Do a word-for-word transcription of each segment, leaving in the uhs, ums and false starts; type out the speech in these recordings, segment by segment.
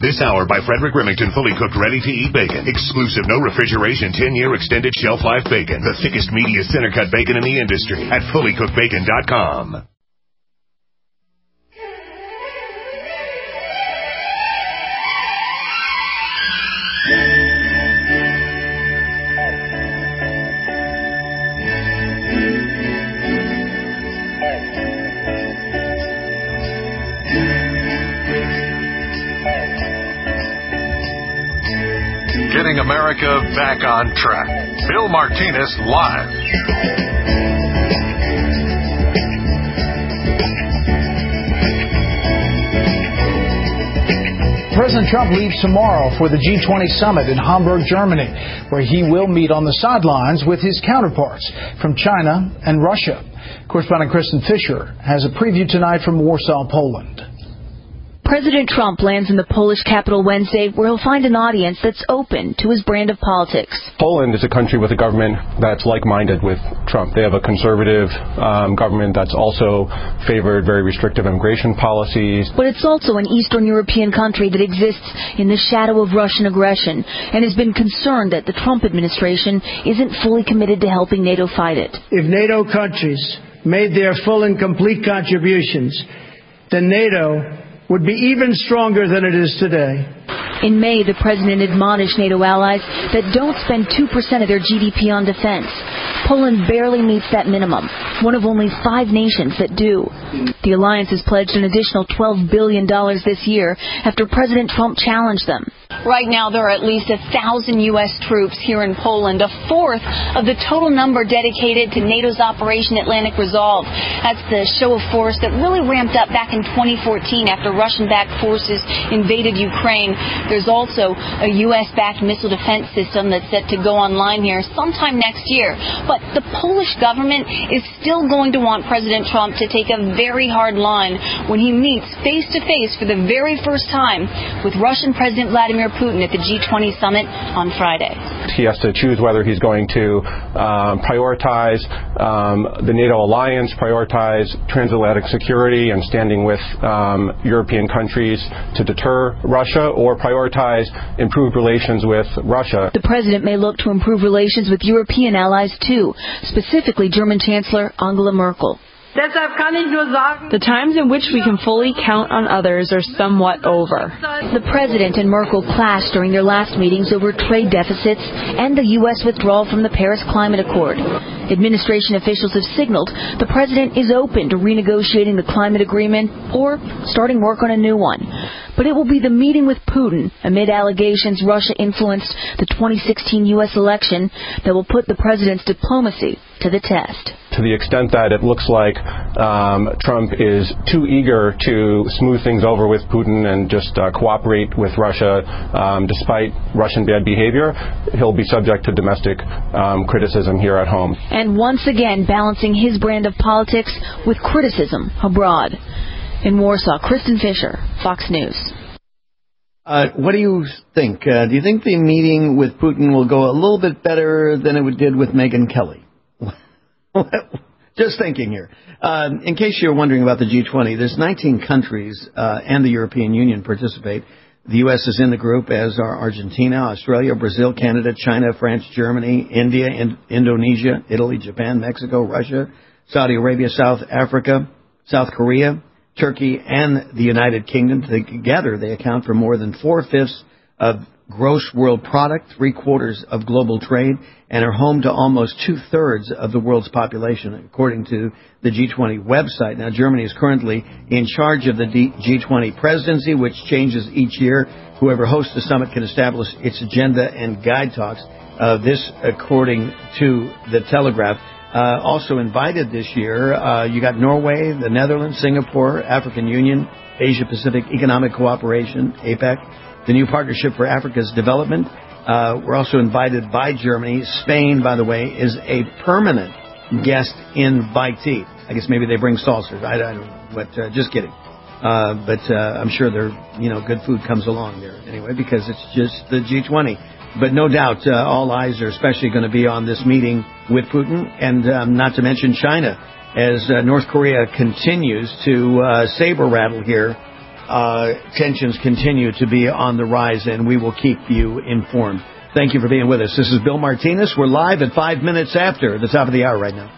This hour by Frederick Remington, fully cooked, ready-to-eat bacon. Exclusive, no refrigeration, ten-year extended shelf life bacon. The thickest, meatiest, center-cut bacon in the industry at fully cooked bacon dot com. Getting America back on track. Bill Martinez live. President Trump leaves tomorrow for the G twenty summit in Hamburg, Germany, where he will meet on the sidelines with his counterparts from China and Russia. Correspondent Kristen Fisher has a preview tonight from Warsaw, Poland. President Trump lands in the Polish capital Wednesday, where he'll find an audience that's open to his brand of politics. Poland is a country with a government that's like-minded with Trump. They have a conservative um, government that's also favored very restrictive immigration policies. But it's also an Eastern European country that exists in the shadow of Russian aggression and has been concerned that the Trump administration isn't fully committed to helping NATO fight it. If NATO countries made their full and complete contributions, then NATO would be even stronger than it is today. In May, the president admonished NATO allies that don't spend two percent of their G D P on defense. Poland barely meets that minimum, one of only five nations that do. The alliance has pledged an additional twelve billion dollars this year after President Trump challenged them. Right now, there are at least a thousand U S troops here in Poland, a fourth of the total number dedicated to NATO's Operation Atlantic Resolve. That's the show of force that really ramped up back in twenty fourteen after Russian-backed forces invaded Ukraine. There's also a U S-backed missile defense system that's set to go online here sometime next year. But the Polish government is still going to want President Trump to take a very hard line when he meets face-to-face for the very first time with Russian President Vladimir Putin at the G twenty summit on Friday. He has to choose whether he's going to um, prioritize um, the NATO alliance, prioritize transatlantic security and standing with um, European countries to deter Russia, or prioritize improved relations with Russia. The president may look to improve relations with European allies, too, specifically German Chancellor Angela Merkel. The times in which we can fully count on others are somewhat over. The president and Merkel clashed during their last meetings over trade deficits and the U S withdrawal from the Paris Climate Accord. Administration officials have signaled the president is open to renegotiating the climate agreement or starting work on a new one. But it will be the meeting with Putin, amid allegations Russia influenced the twenty sixteen U S election, that will put the president's diplomacy to the test. To the extent that it looks like um, Trump is too eager to smooth things over with Putin and just uh, cooperate with Russia um, despite Russian bad behavior, he'll be subject to domestic um, criticism here at home. And once again, balancing his brand of politics with criticism abroad. In Warsaw, Kristen Fisher, Fox News. Uh, what do you think? Uh, do you think the meeting with Putin will go a little bit better than it did with Megyn Kelly? Just thinking here. Uh, in case you're wondering about the G twenty, there's nineteen countries uh, and the European Union participate. The U S is in the group, as are Argentina, Australia, Brazil, Canada, China, France, Germany, India, in- Indonesia, Italy, Japan, Mexico, Russia, Saudi Arabia, South Africa, South Korea, Turkey, and the United Kingdom. Together, they account for more than four-fifths of gross world product, three-quarters of global trade, and are home to almost two-thirds of the world's population, according to the G twenty website. Now, Germany is currently in charge of the G twenty presidency, which changes each year. Whoever hosts the summit can establish its agenda and guide talks. Uh, this, according to the Telegraph. Uh, also invited this year, uh, you got Norway, the Netherlands, Singapore, African Union, Asia-Pacific Economic Cooperation, APEC, the New Partnership for Africa's Development. Uh, we're also invited by Germany. Spain, by the way, is a permanent guest invitee. I guess maybe they bring saucers. I, I don't know, but uh, just kidding. Uh, but uh, I'm sure there, you know, good food comes along there anyway, because it's just the G twenty. But no doubt, uh, all eyes are especially going to be on this meeting with Putin, and um, not to mention China, as uh, North Korea continues to uh, saber rattle here uh, tensions continue to be on the rise, and we will keep you informed. Thank you for being with us. This is Bill Martinez. We're live at five minutes after the top of the hour right now.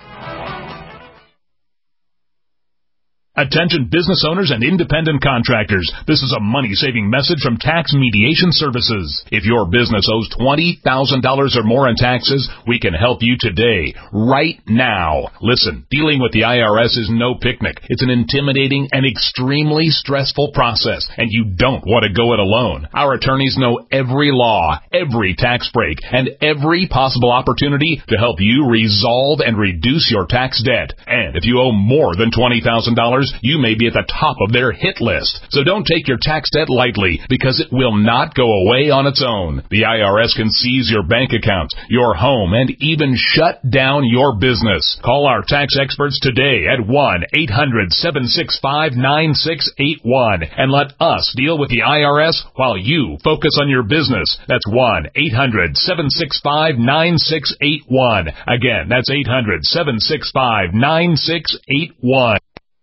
Attention business owners and independent contractors. This is a money-saving message from Tax Mediation Services. If your business owes twenty thousand dollars or more in taxes, we can help you today, right now. Listen, dealing with the I R S is no picnic. It's an intimidating and extremely stressful process, and you don't want to go it alone. Our attorneys know every law, every tax break, and every possible opportunity to help you resolve and reduce your tax debt. And if you owe more than twenty thousand dollars, you may be at the top of their hit list. So don't take your tax debt lightly, because it will not go away on its own. The I R S can seize your bank accounts, your home, and even shut down your business. Call our tax experts today at one eight hundred seven six five nine six eight one and let us deal with the I R S while you focus on your business. That's one eight hundred seven six five nine six eight one. Again, that's eight hundred seven six five nine six eight one.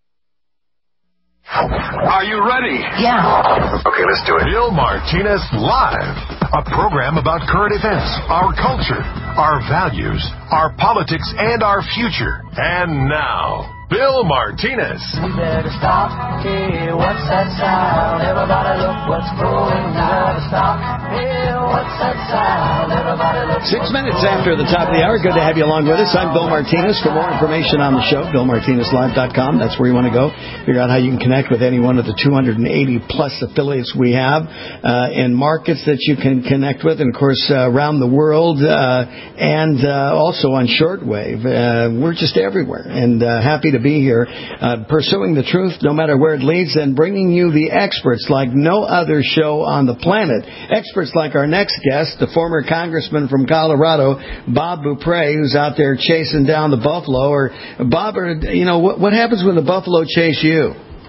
Are you ready? Yeah. Okay, let's do it. Bill Martinez Live, a program about current events, our culture, our values, our politics, and our future. And now, Bill Martinez. We better stop. Hey, what's that sound? Everybody look what's going down. Stop. Hey, what's that sound? Everybody look. Six minutes after the top of the hour. Good to have you along with us. I'm Bill Martinez. For more information on the show, bill martinez live dot com. That's where you want to go. Figure out how you can connect with any one of the two hundred eighty plus affiliates we have uh, in markets that you can connect with, and of course uh, around the world, uh, and uh, also on shortwave. Uh, we're just everywhere, and uh, happy to be here, uh, pursuing the truth no matter where it leads, and bringing you the experts like no other show on the planet. Experts like our next guest, the former congressman from Colorado, Bob Beaupre, who's out there chasing down the buffalo. Or Bob, or, you know, what, what happens when the buffalo chase you?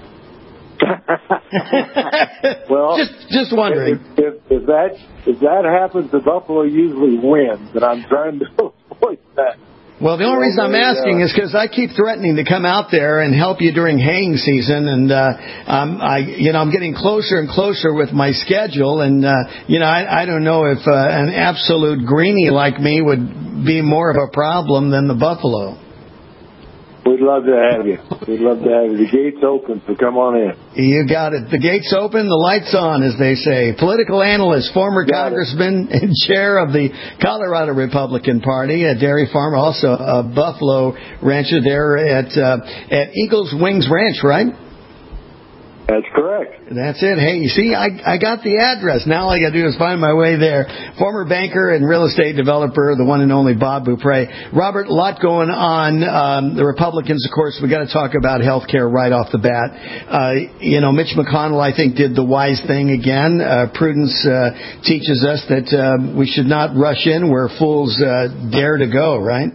Well, just just wondering. If, if, if that if that happens, the buffalo usually wins, and I'm trying to avoid that. Well, the only reason I'm asking is because I keep threatening to come out there and help you during haying season, and uh, um, I, you know, I'm getting closer and closer with my schedule, and uh, you know, I, I don't know if uh, an absolute greenie like me would be more of a problem than the buffalo. We'd love to have you. We'd love to have you. The gate's open, so come on in. You got it. The gate's open, the lights on, as they say. Political analyst, former got congressman, it. and chair of the Colorado Republican Party, a dairy farmer, also a buffalo rancher there at uh, at Eagles Wings Ranch, right? That's correct. That's it. Hey, you see, I, I got the address. Now all I got to do is find my way there. Former banker and real estate developer, the one and only Bob Beaupre. Robert, a lot going on. Um, the Republicans, of course, we got to talk about health care right off the bat. Uh, you know, Mitch McConnell, I think, did the wise thing again. Uh, prudence uh, teaches us that uh, we should not rush in where fools uh, dare to go, right?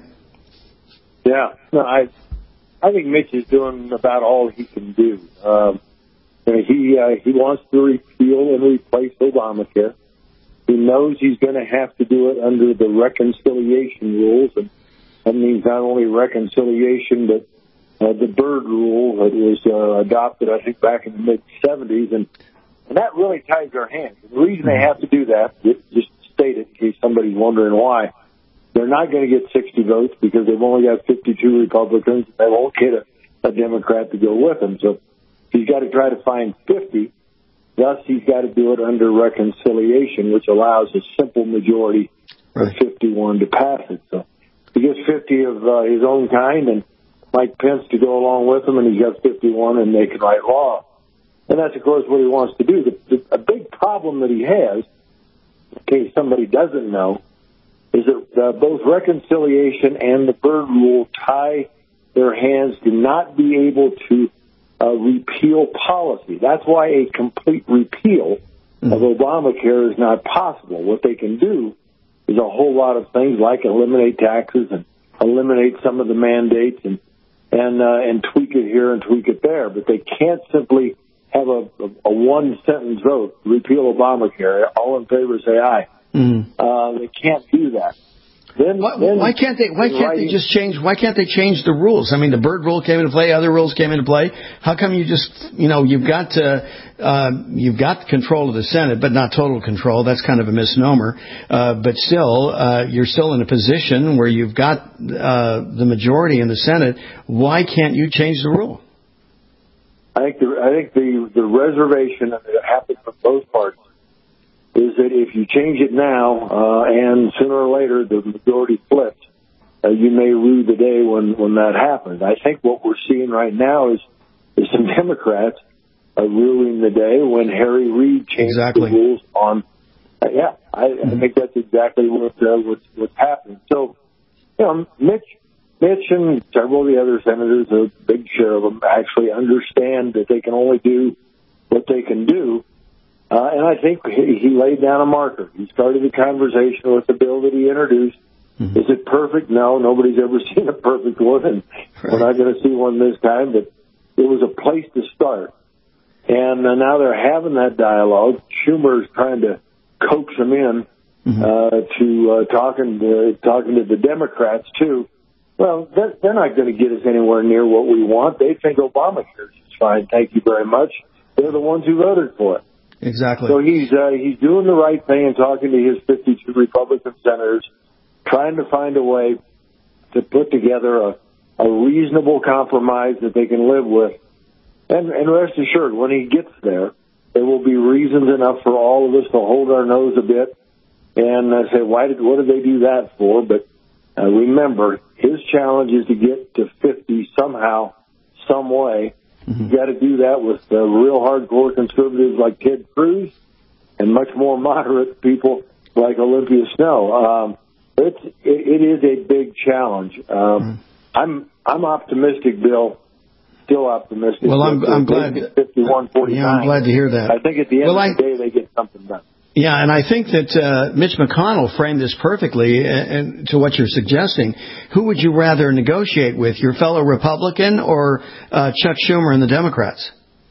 Yeah. No, I, I think Mitch is doing about all he can do. Um, He uh, he wants to repeal and replace Obamacare. He knows he's going to have to do it under the reconciliation rules, and that means not only reconciliation, but uh, the Byrd rule that was uh, adopted, I think, back in the mid seventies, and, and that really ties their hands. The reason they have to do that, just to state it in case somebody's wondering why, they're not going to get sixty votes because they've only got fifty-two Republicans. They won't get a, a Democrat to go with them, so he's got to try to find fifty. Thus, he's got to do it under reconciliation, which allows a simple majority of fifty-one to pass it. So he gets fifty of uh, his own kind and Mike Pence to go along with him, and he's got fifty-one, and they can write law. And that's, of course, what he wants to do. The, the, a big problem that he has, in case somebody doesn't know, is that uh, both reconciliation and the Byrd rule tie their hands to not be able to Uh, repeal policy. That's why a complete repeal mm-hmm. of Obamacare is not possible. What they can do is a whole lot of things, like eliminate taxes and eliminate some of the mandates and and uh, and tweak it here and tweak it there. But they can't simply have a, a, a one sentence vote, repeal Obamacare. All in favor say aye. Mm-hmm. Uh, they can't do that. Then, why, then why can't they? Why can't writing, they just change? Why can't they change the rules? I mean, the Byrd rule came into play. Other rules came into play. How come you just, you know, you've got to, uh, you've got control of the Senate, but not total control. That's kind of a misnomer. Uh, but still, uh, you're still in a position where you've got uh, the majority in the Senate. Why can't you change the rule? I think the, I think the the reservation that happened from both parties is that if you change it now, uh, and sooner or later the majority flips, uh, you may rue the day when, when that happens. I think what we're seeing right now is, is some Democrats uh, ruling the day when Harry Reid changed exactly. the rules on. Uh, yeah, I, mm-hmm. I think that's exactly what uh, what's, what's happening. So, you know, Mitch, Mitch and several of the other senators, a big share of them, actually understand that they can only do what they can do. Uh, and I think he, he laid down a marker. He started the conversation with the bill that he introduced. Mm-hmm. Is it perfect? No, nobody's ever seen a perfect one, and right. we're not going to see one this time. But it was a place to start. And uh, now they're having that dialogue. Schumer is trying to coax them in mm-hmm. uh, to uh, talking to, talking to the Democrats, too. Well, they're, they're not going to get us anywhere near what we want. They think Obamacare is fine. Thank you very much. They're the ones who voted for it. Exactly. So he's uh, he's doing the right thing and talking to his fifty-two Republican senators, trying to find a way to put together a, a reasonable compromise that they can live with. And, and rest assured, when he gets there, there will be reasons enough for all of us to hold our nose a bit and uh, say, "Why did what did they do that for?" But uh, remember, his challenge is to get to fifty somehow, some way. Mm-hmm. You got to do that with uh, real hardcore conservatives like Ted Cruz and much more moderate people like Olympia Snowe. Um, it's, it, it is a big challenge. Um, mm-hmm. I'm I'm optimistic, Bill. Still optimistic. Well, I'm I'm glad. fifty-one forty-nine. Yeah, I'm glad to hear that. I think at the end well, of I, the day they get something done. Yeah, and I think that uh, Mitch McConnell framed this perfectly and, and to what you're suggesting. Who would you rather negotiate with, your fellow Republican or uh, Chuck Schumer and the Democrats?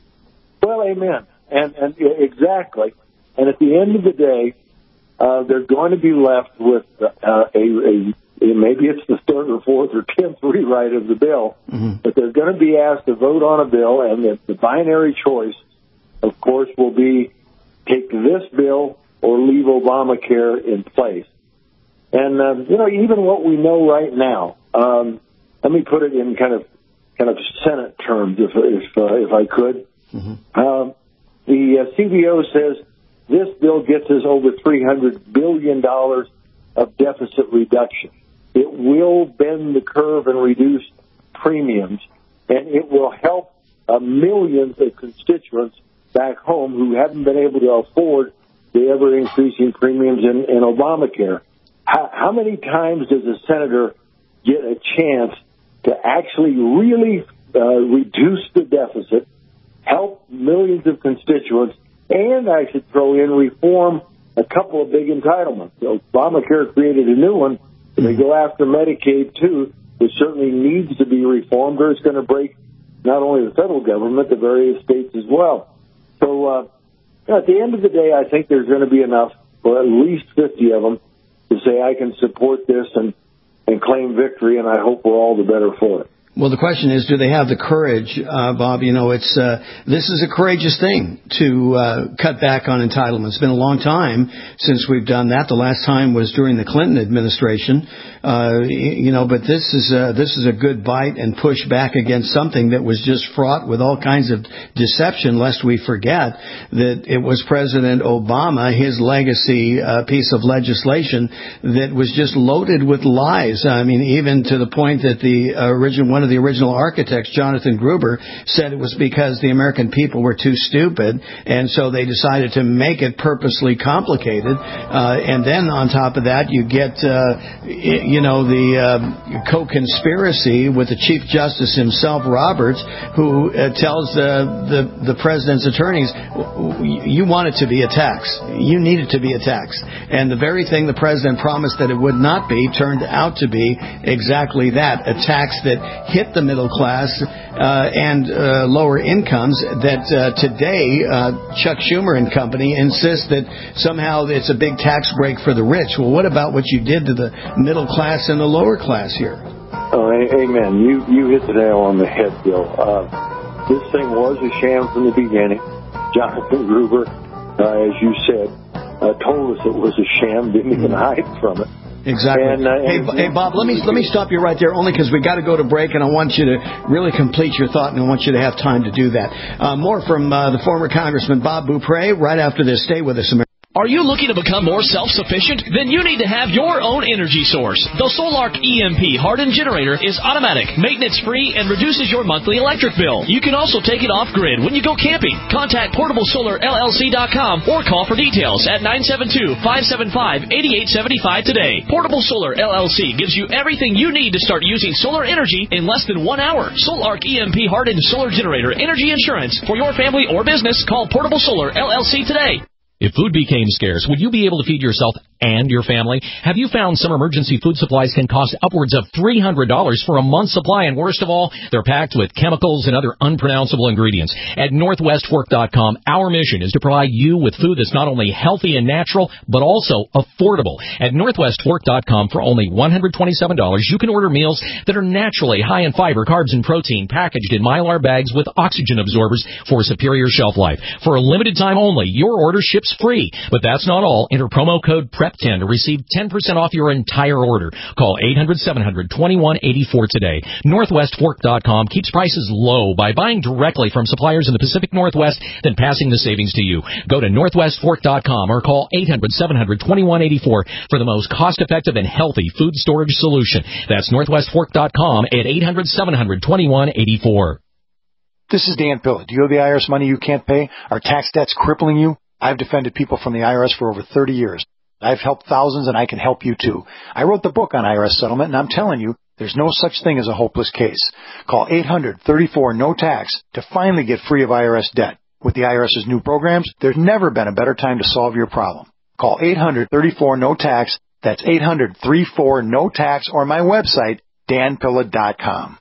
Well, amen. And, and exactly. And at the end of the day, uh, they're going to be left with uh, a, a, a, maybe it's the third or fourth or tenth rewrite of the bill, mm-hmm. but they're going to be asked to vote on a bill, and the, the binary choice, of course, will be take this bill or leave Obamacare in place. And, uh, you know, even what we know right now, um, let me put it in kind of kind of Senate terms, if if, uh, if I could. Mm-hmm. Um, the uh, C B O says this bill gets us over three hundred billion dollars of deficit reduction. It will bend the curve and reduce premiums, and it will help uh, millions of constituents back home who haven't been able to afford the ever-increasing premiums in, in Obamacare. How, how many times does a senator get a chance to actually really uh, reduce the deficit, help millions of constituents, and I should throw in reform a couple of big entitlements? So Obamacare created a new one. They go after Medicaid, too, which certainly needs to be reformed, or it's going to break not only the federal government, the various states as well. So uh, at the end of the day, I think there's going to be enough, for at least fifty of them, to say I can support this and, and claim victory, and I hope we're all the better for it. Well, the question is, do they have the courage, uh, Bob? You know, it's uh, this is a courageous thing to uh, cut back on entitlements. It's been a long time since we've done that. The last time was during the Clinton administration. Uh, you know, but this is a, this is a good bite and push back against something that was just fraught with all kinds of deception, lest we forget that it was President Obama, his legacy uh, piece of legislation that was just loaded with lies. I mean, even to the point that the original one of the original architects, Jonathan Gruber, said it was because the American people were too stupid, and so they decided to make it purposely complicated. Uh, and then on top of that, you get, uh, you know, the uh, co-conspiracy with the Chief Justice himself, Roberts, who uh, tells uh, the the president's attorneys, you want it to be a tax. You need it to be a tax. And the very thing the president promised that it would not be turned out to be exactly that, a tax that hit the middle class uh, and uh, lower incomes, that uh, today uh, Chuck Schumer and company insist that somehow it's a big tax break for the rich. Well, what about what you did to the middle class and the lower class here? Oh, amen. You you hit the nail on the head, Bill. Uh, this thing was a sham from the beginning. Jonathan Gruber, uh, as you said, uh, told us it was a sham, didn't even hide from it. Exactly. And, uh, hey, and, hey, Bob, let me let me stop you right there, only because we got to go to break, and I want you to really complete your thought, and I want you to have time to do that. Uh, more from uh, the former Congressman Bob Beaupre right after this. Stay with us, America. Are you looking to become more self-sufficient? Then you need to have your own energy source. The Solark E M P hardened generator is automatic, maintenance-free, and reduces your monthly electric bill. You can also take it off-grid when you go camping. Contact portable solar L L C dot com or call for details at nine seven two, five seven five, eight eight seven five today. Portable Solar L L C gives you everything you need to start using solar energy in less than one hour. Solark E M P hardened solar generator energy insurance for your family or business. Call Portable Solar L L C today. If food became scarce, would you be able to feed yourself and your family? Have you found some emergency food supplies can cost upwards of three hundred dollars for a month's supply? And worst of all, they're packed with chemicals and other unpronounceable ingredients. At Northwest Fork dot com, our mission is to provide you with food that's not only healthy and natural, but also affordable. At Northwest Fork dot com, for only one hundred twenty-seven dollars, you can order meals that are naturally high in fiber, carbs, and protein, packaged in Mylar bags with oxygen absorbers for superior shelf life. For a limited time only, your order ships free. But that's not all. Enter promo code P R E P ten to receive ten percent off your entire order. Call eight hundred, seven hundred, twenty-one eighty-four today. Northwest Fork dot com keeps prices low by buying directly from suppliers in the Pacific Northwest, then passing the savings to you. Go to Northwest Fork dot com or call eight hundred, seven hundred, twenty-one eighty-four for the most cost-effective and healthy food storage solution. That's Northwest Fork dot com at eight hundred, seven hundred, twenty-one eighty-four. This is Dan Pilla. Do you owe the I R S money you can't pay? Are tax debts crippling you? I've defended people from the I R S for over thirty years. I've helped thousands, and I can help you too. I wrote the book on I R S settlement, and I'm telling you, there's no such thing as a hopeless case. Call eight hundred, thirty-four, no tax to finally get free of I R S debt. With the IRS's new programs, there's never been a better time to solve your problem. Call eight hundred, thirty-four, no tax. That's eight hundred, thirty-four, no tax, or my website, dan pilla dot com.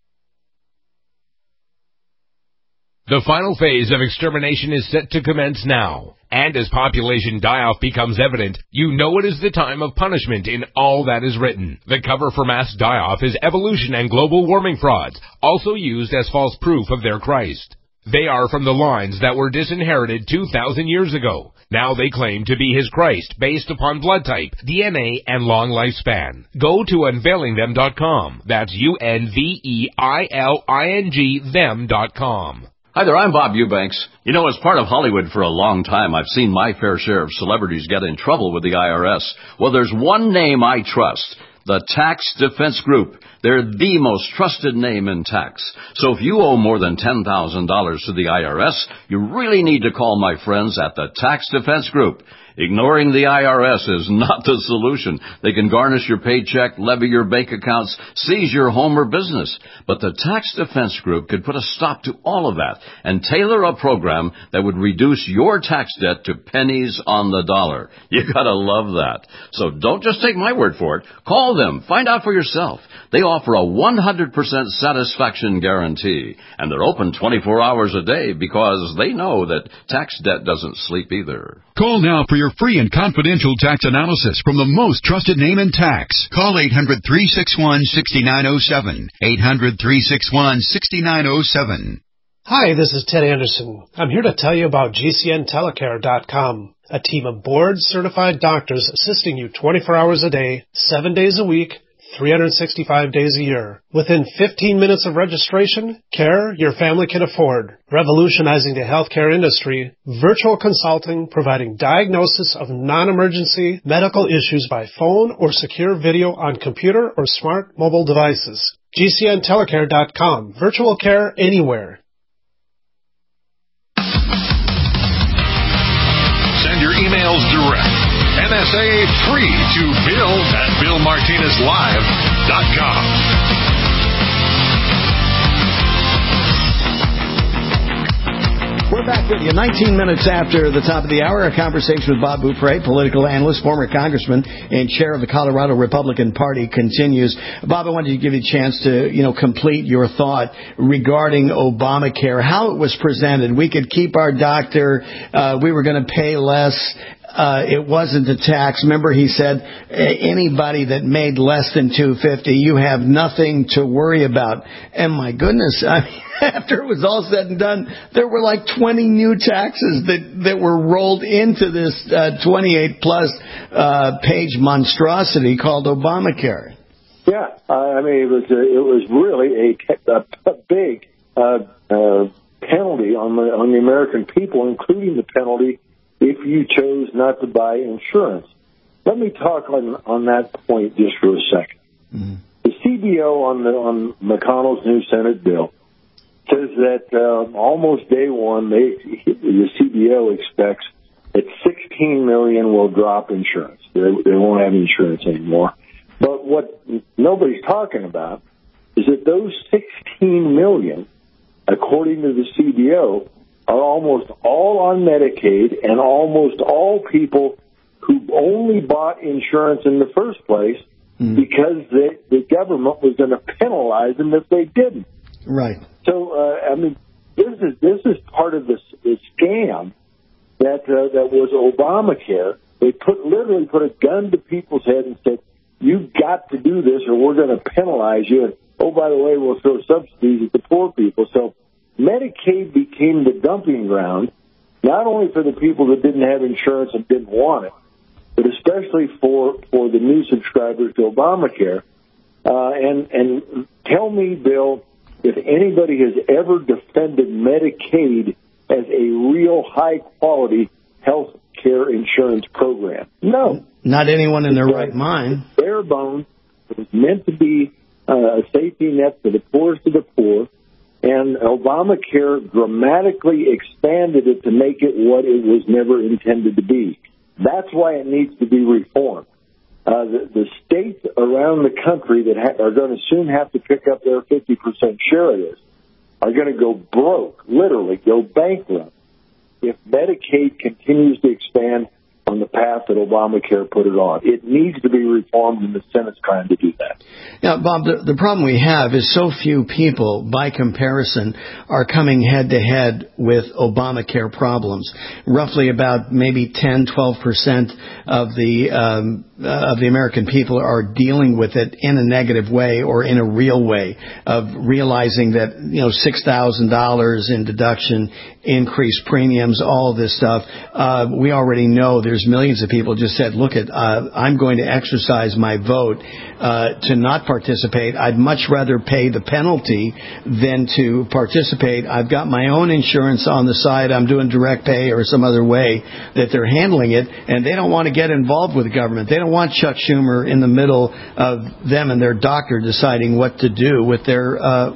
The final phase of extermination is set to commence now. And as population die-off becomes evident, you know it is the time of punishment in all that is written. The cover for mass die-off is evolution and global warming frauds, also used as false proof of their Christ. They are from the lines that were disinherited two thousand years ago. Now they claim to be his Christ based upon blood type, D N A, and long lifespan. Go to unveiling them dot com. That's U N V E I L I N G them dot com. Hi there, I'm Bob Eubanks. You know, as part of Hollywood for a long time, I've seen my fair share of celebrities get in trouble with the I R S. Well, there's one name I trust, the Tax Defense Group. They're the most trusted name in tax. So if you owe more than ten thousand dollars to the I R S, you really need to call my friends at the Tax Defense Group. Ignoring the I R S is not the solution. They can garnish your paycheck, levy your bank accounts, seize your home or business. But the Tax Defense Group could put a stop to all of that and tailor a program that would reduce your tax debt to pennies on the dollar. You gotta love that. So don't just take my word for it. Call them. Find out for yourself. They offer a one hundred percent satisfaction guarantee. And they're open twenty-four hours a day because they know that tax debt doesn't sleep either. Call now for your free and confidential tax analysis from the most trusted name in tax. Call eight hundred, three six one, six nine zero seven. eight hundred, three six one, six nine zero seven. Hi, this is Ted Anderson. I'm here to tell you about G C N telecare dot com, a team of board-certified doctors assisting you twenty-four hours a day, seven days a week, three hundred sixty-five days a year. Within fifteen minutes of registration, care your family can afford. Revolutionizing the healthcare industry, virtual consulting providing diagnosis of non-emergency medical issues by phone or secure video on computer or smart mobile devices. G C N telecare dot com. Virtual care anywhere. Send your emails direct. N S A free to Bill at Bill Martinez Live dot com. We're back with you nineteen minutes after the top of the hour. A conversation with Bob Beaupre, political analyst, former congressman, and chair of the Colorado Republican Party continues. Bob, I wanted to give you a chance to, you know, complete your thought regarding Obamacare, how it was presented. We could keep our doctor. Uh, we were going to pay less. Uh, it wasn't a tax. Remember, he said anybody that made less than two hundred fifty dollars, you have nothing to worry about. And my goodness, I mean, after it was all said and done, there were like twenty new taxes that, that were rolled into this uh, twenty-eight plus uh, page monstrosity called Obamacare. Yeah, I mean, it was a, it was really a, a, a big uh, uh, penalty on the on the American people, including the penalty if you chose not to buy insurance. Let me talk on, on that point just for a second. Mm-hmm. The C B O on the on McConnell's new Senate bill says that uh, almost day one, they, the C B O expects that sixteen million will drop insurance. They, they won't have insurance anymore. But what nobody's talking about is that those sixteen million, according to the C B O, are almost all on Medicaid and almost all people who only bought insurance in the first place mm. because the, the government was going to penalize them if they didn't. Right. So, uh, I mean, this is this is part of the, the scam that uh, that was Obamacare. They put literally put a gun to people's head and said, "You've got to do this, or we're going to penalize you." And oh, by the way, we'll throw subsidies at the poor people. So Medicaid became the dumping ground, not only for the people that didn't have insurance and didn't want it, but especially for, for the new subscribers to Obamacare. Uh, and, and tell me, Bill, if anybody has ever defended Medicaid as a real high-quality health care insurance program. No. Not anyone in their right mind. Bare bones. It was meant to be uh, a safety net for the poorest of the poor. And Obamacare dramatically expanded it to make it what it was never intended to be. That's why it needs to be reformed. Uh, the, the states around the country that ha- are going to soon have to pick up their fifty percent share of this are going to go broke, literally go bankrupt, if Medicaid continues to expand on the path that Obamacare put it on. It needs to be reformed, and the Senate's trying to do that. Yeah, Bob, the, the problem we have is so few people, by comparison, are coming head-to-head with Obamacare problems. Roughly about maybe ten, twelve percent of the um, uh, of the American people are dealing with it in a negative way or in a real way, of realizing that, you know, six thousand dollars in deduction, increased premiums, all of this stuff. Uh, we already know there's millions of people just said, look, at, uh, I'm going to exercise my vote uh, to not participate. I'd much rather pay the penalty than to participate. I've got my own insurance on the side. I'm doing direct pay or some other way that they're handling it, and they don't want to get involved with the government. They don't want Chuck Schumer in the middle of them and their doctor deciding what to do with their uh,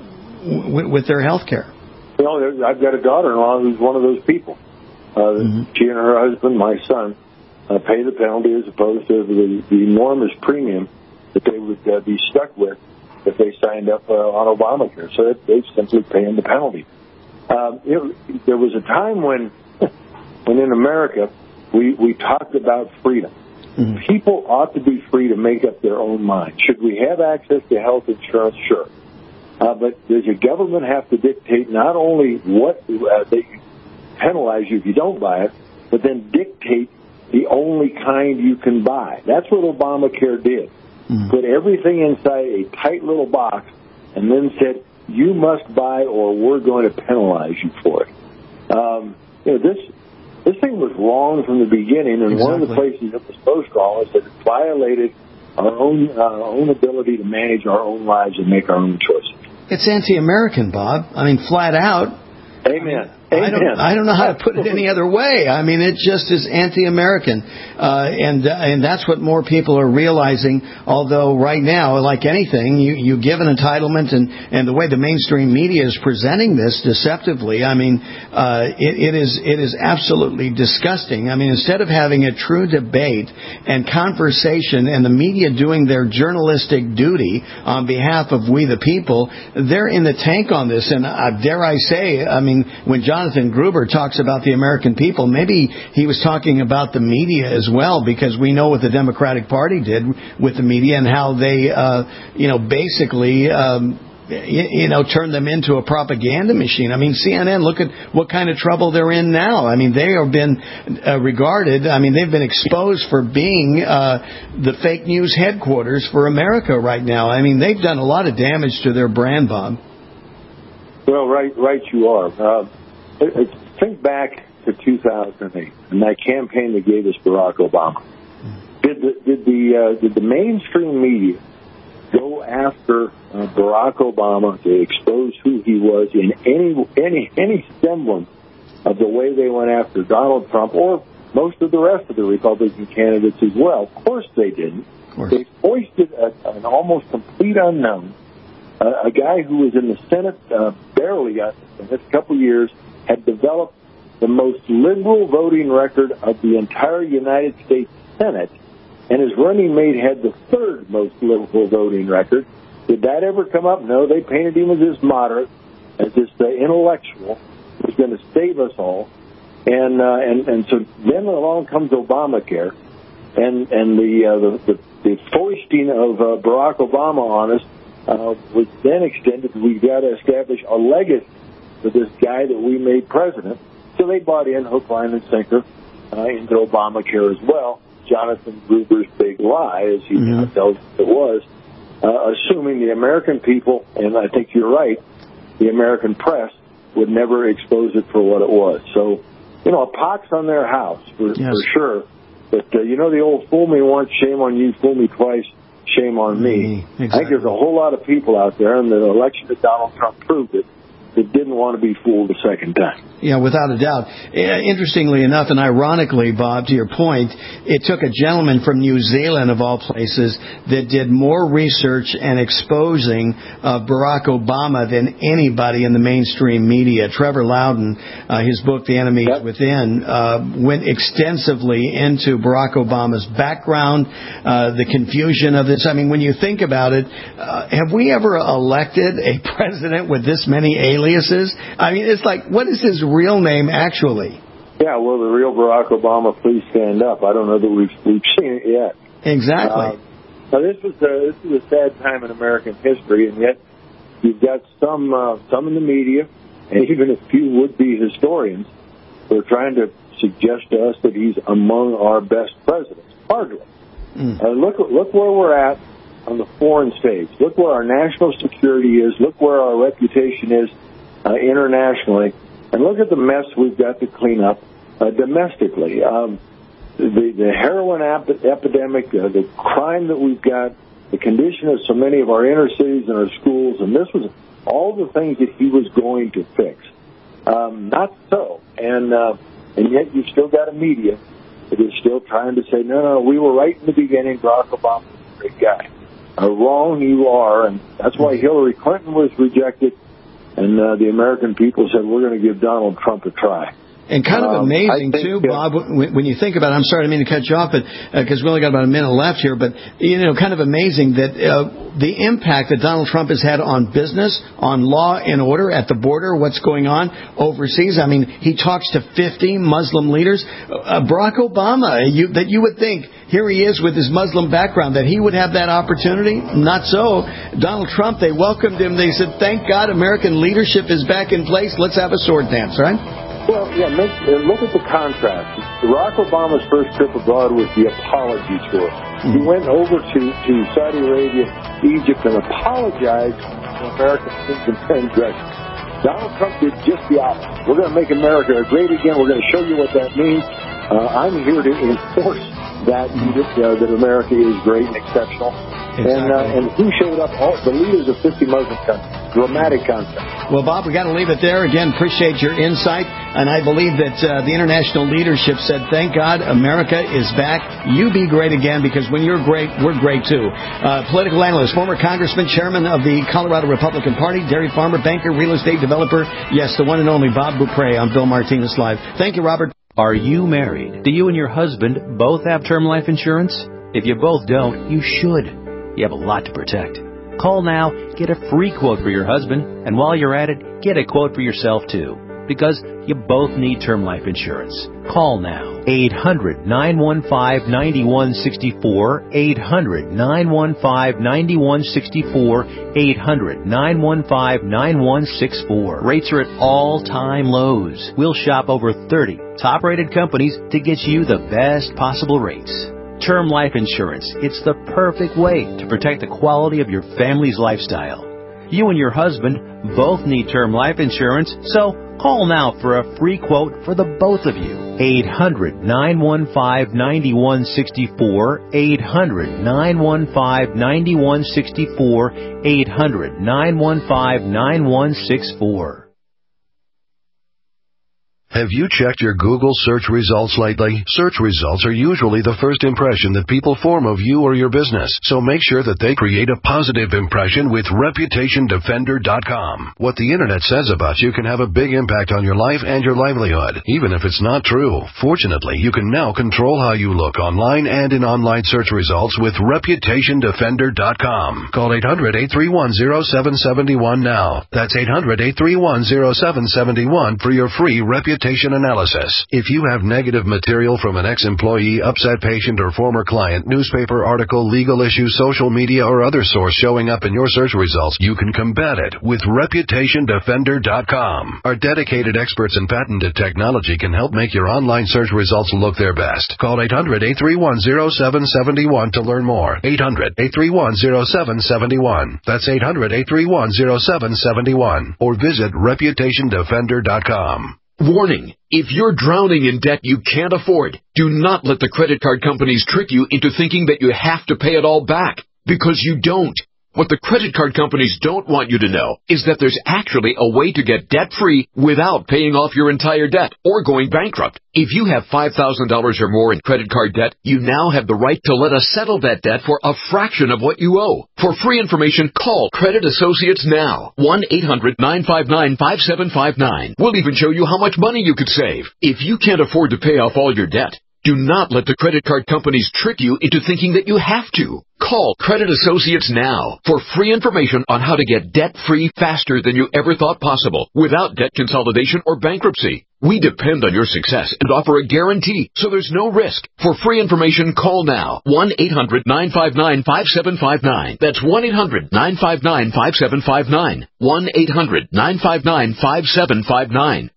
w- with their health care. You know, I've got a daughter-in-law who's one of those people. Uh, mm-hmm. She and her husband, my son, uh, pay the penalty as opposed to the, the enormous premium that they would uh, be stuck with if they signed up uh, on Obamacare. So they're simply paying the penalty. Um, you know, there was a time when, when in America, we, we talked about freedom. Mm-hmm. People ought to be free to make up their own mind. Should we have access to health insurance? Sure. Uh, but does your government have to dictate not only what uh, they penalize you if you don't buy it, but then dictate the only kind you can buy? That's what Obamacare did. Mm. Put everything inside a tight little box and then said, you must buy or we're going to penalize you for it. Um, you know, this this thing was wrong from the beginning, and exactly. One of the places it was most wrong is that it violated our own, uh, own ability to manage our own lives and make our own choices. It's anti-American, Bob. I mean, flat out. Amen. I don't, I don't know how to put it any other way. I mean, it just is anti-American. Uh, and uh, and that's what more people are realizing, although right now, like anything, you, you give an entitlement, and, and the way the mainstream media is presenting this deceptively, I mean, uh, it, it is it is absolutely disgusting. I mean, instead of having a true debate and conversation and the media doing their journalistic duty on behalf of we the people, they're in the tank on this. And uh, dare I say, I mean, when John Jonathan Gruber talks about the American people, maybe he was talking about the media as well, because we know what the Democratic Party did with the media and how they, uh, you know, basically, um, you know, turn them into a propaganda machine. I mean, C N N, look at what kind of trouble they're in now. I mean, they have been uh, regarded, I mean, they've been exposed for being uh, the fake news headquarters for America right now. I mean, they've done a lot of damage to their brand, Bob. Well, right, right you are. Uh, think back to two thousand eight and that campaign that gave us Barack Obama. Did the, did the, uh, did the mainstream media go after uh, Barack Obama to expose who he was in any any any semblance of the way they went after Donald Trump or most of the rest of the Republican candidates as well? Of course they didn't. They foisted a, an almost complete unknown, uh, a guy who was in the Senate uh, barely got in the next couple of years, had developed the most liberal voting record of the entire United States Senate, and his running mate had the third most liberal voting record. Did that ever come up? No, they painted him as this moderate, as this uh, intellectual who was going to save us all. And, uh, and and so then along comes Obamacare, and and the uh, the, the, the foisting of uh, Barack Obama on us uh, was then extended. We've got to establish a legacy for this guy that we made president. So they bought in hook, line, and sinker uh, into Obamacare as well. Jonathan Gruber's big lie, as he mm-hmm. tells us it was, uh, assuming the American people, and I think you're right, the American press would never expose it for what it was. So, you know, a pox on their house, for, yes. for sure. But, uh, you know, the old fool me once, shame on you, fool me twice, shame on me. Mm-hmm. Exactly. I think there's a whole lot of people out there, and the election of Donald Trump proved it, that didn't want to be fooled a second time. Yeah, without a doubt. Interestingly enough, and ironically, Bob, to your point, it took a gentleman from New Zealand, of all places, that did more research and exposing of Barack Obama than anybody in the mainstream media. Trevor Loudon, uh, his book, The Enemy Is Within, uh, went extensively into Barack Obama's background, uh, the confusion of this. I mean, when you think about it, uh, have we ever elected a president with this many aliases? I mean, it's like, what is his real name actually? Yeah, well, the real Barack Obama, please stand up. I don't know that we've we've seen it yet. Exactly. Uh, now this was a, this is a sad time in American history, and yet you've got some uh, some in the media, and even a few would-be historians who are trying to suggest to us that he's among our best presidents. Hardly. Mm. Uh, look look where we're at on the foreign stage. Look where our national security is. Look where our reputation is uh, internationally. And look at the mess we've got to clean up uh, domestically. Um, the, the heroin ap- epidemic, uh, the crime that we've got, the condition of so many of our inner cities and our schools, and this was all the things that he was going to fix. Um, not so. And uh, and yet you've still got a media that is still trying to say, no, no, we were right in the beginning. Barack Obama was a great guy. Uh, wrong you are, and that's why Hillary Clinton was rejected. And uh, the American people said, we're going to give Donald Trump a try. And kind of um, amazing, think, too, uh, Bob, when, when you think about it. I'm sorry, I didn't mean to cut you off, but because uh, we only got about a minute left here. But, you know, kind of amazing that uh, the impact that Donald Trump has had on business, on law and order at the border, what's going on overseas. I mean, he talks to fifty Muslim leaders. Uh, Barack Obama, you, that you would think, here he is with his Muslim background, that he would have that opportunity. Not so. Donald Trump, they welcomed him. They said, thank God American leadership is back in place. Let's have a sword dance, right? Well, yeah, make, uh, look at the contrast. Barack Obama's first trip abroad was the apology tour. Mm-hmm. He went over to, to Saudi Arabia, Egypt, and apologized to American kings and transgressors. Donald Trump did just the opposite. We're going to make America great again. We're going to show you what that means. Uh, I'm here to enforce that uh, that America is great and exceptional. Exactly. And, uh, and who showed up? All the leaders of fifty Muslim countries. Dramatic concept. Well, Bob, we got to leave it there. Again, appreciate your insight. And I believe that uh, the international leadership said, thank God America is back. You be great again, because when you're great, we're great too. Uh, political analyst, former congressman, chairman of the Colorado Republican Party, dairy farmer, banker, real estate developer. Yes, the one and only Bob Beaupre on Bill Martinez Live. Thank you, Robert. Are you married? Do you and your husband both have term life insurance? If you both don't, you should. You have a lot to protect. Call now, get a free quote for your husband, and while you're at it, get a quote for yourself too. because you both need term life insurance. Call now. eight hundred, nine one five, nine one six four. eight hundred, nine one five, nine one six four. eight hundred, nine one five, nine one six four. Rates are at all-time lows. We'll shop over thirty top-rated companies to get you the best possible rates. Term life insurance. It's the perfect way to protect the quality of your family's lifestyle. You and your husband both need term life insurance, so call now for a free quote for the both of you. eight hundred, nine one five, nine one six four. eight hundred, nine one five, nine one six four. eight hundred, nine one five, nine one six four. Have you checked your Google search results lately? Search results are usually the first impression that people form of you or your business, so make sure that they create a positive impression with Reputation Defender dot com. What the Internet says about you can have a big impact on your life and your livelihood, even if it's not true. Fortunately, you can now control how you look online and in online search results with Reputation Defender dot com. Call eight hundred, eight three one, zero seven seven one now. That's eight hundred, eight three one, zero seven seven one for your free Reputation analysis. If you have negative material from an ex-employee, upset patient, or former client, newspaper article, legal issue, social media, or other source showing up in your search results, you can combat it with Reputation Defender dot com. Our dedicated experts in patented technology can help make your online search results look their best. Call eight hundred, eight three one, zero seven seven one to learn more. eight hundred, eight three one, zero seven seven one. That's eight hundred, eight three one, zero seven seven one. Or visit Reputation Defender dot com. Warning, if you're drowning in debt you can't afford, do not let the credit card companies trick you into thinking that you have to pay it all back, because you don't. What the credit card companies don't want you to know is that there's actually a way to get debt-free without paying off your entire debt or going bankrupt. If you have five thousand dollars or more in credit card debt, you now have the right to let us settle that debt for a fraction of what you owe. For free information, call Credit Associates now. one eight hundred, nine five nine, five seven five nine. We'll even show you how much money you could save. If you can't afford to pay off all your debt, do not let the credit card companies trick you into thinking that you have to. Call Credit Associates now for free information on how to get debt-free faster than you ever thought possible without debt consolidation or bankruptcy. We depend on your success and offer a guarantee, so there's no risk. For free information, call now. one eight hundred, nine five nine, five seven five nine. That's one eight hundred, nine five nine, five seven five nine. one eight hundred, nine five nine, five seven five nine.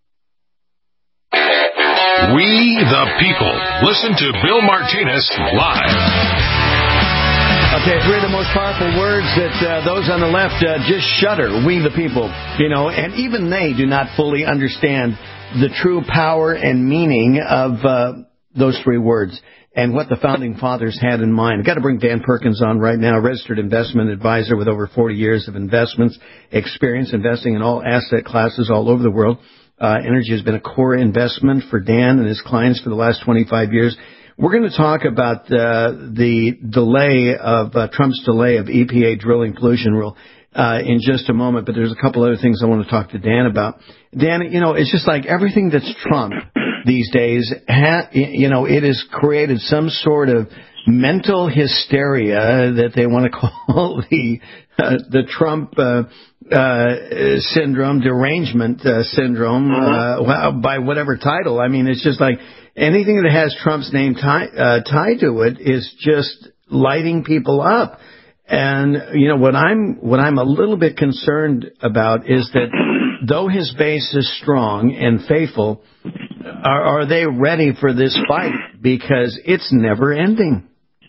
We the people. Listen to Bill Martinez live. Okay, three of the most powerful words that uh, those on the left uh, just shudder. We the people. You know, and even they do not fully understand the true power and meaning of uh, those three words and what the Founding Fathers had in mind. I've got to bring Dan Perkins on right now, registered investment advisor with over forty years of investments experience investing in all asset classes all over the world. Uh, energy has been a core investment for Dan and his clients for the last twenty-five years. We're going to talk about uh, the delay of uh, Trump's delay of E P A drilling pollution rule uh, in just a moment, but there's a couple other things I want to talk to Dan about. Dan, you know, it's just like everything that's Trump these days, ha- you know, it has created some sort of mental hysteria that they want to call the uh, the Trump uh, uh, syndrome, derangement uh, syndrome, uh, by whatever title. I mean, it's just like anything that has Trump's name tie, uh, tied to it is just lighting people up. And you know what I'm what I'm a little bit concerned about is that though his base is strong and faithful, are, are they ready for this fight? Because it's never ending.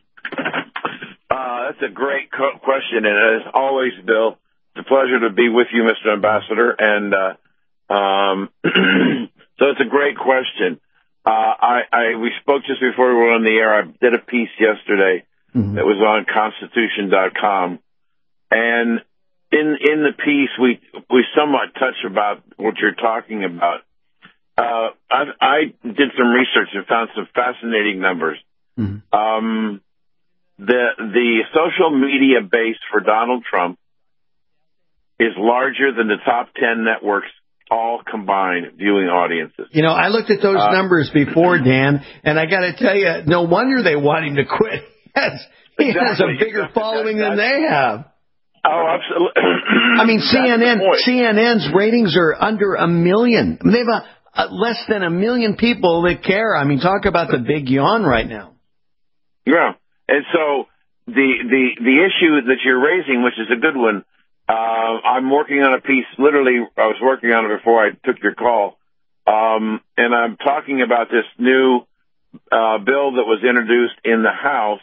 Uh, that's a great co- question, and as always, Bill, it's a pleasure to be with you, Mister Ambassador. And uh, um, so it's a great question. Uh, I, I we spoke just before we were on the air. I did a piece yesterday mm-hmm. that was on Constitution dot com, and in in the piece we we somewhat touch about what you're talking about. Uh, I, I did some research and found some fascinating numbers. Mm-hmm. Um, the the social media base for Donald Trump is larger than the top ten networks all combined viewing audiences. You know, I looked at those uh, numbers before, Dan, and I got to tell you, no wonder they want him to quit. Yes, he exactly, has a bigger exactly, following that, than they have. Oh, absolutely. I mean, C N N, C N N's ratings are under a million. I mean, they have a, a less than a million people that care. I mean, talk about the big yawn right now. Yeah, and so the the the issue that you're raising, which is a good one, uh, I'm working on a piece. Literally, I was working on it before I took your call, um, and I'm talking about this new uh, bill that was introduced in the House,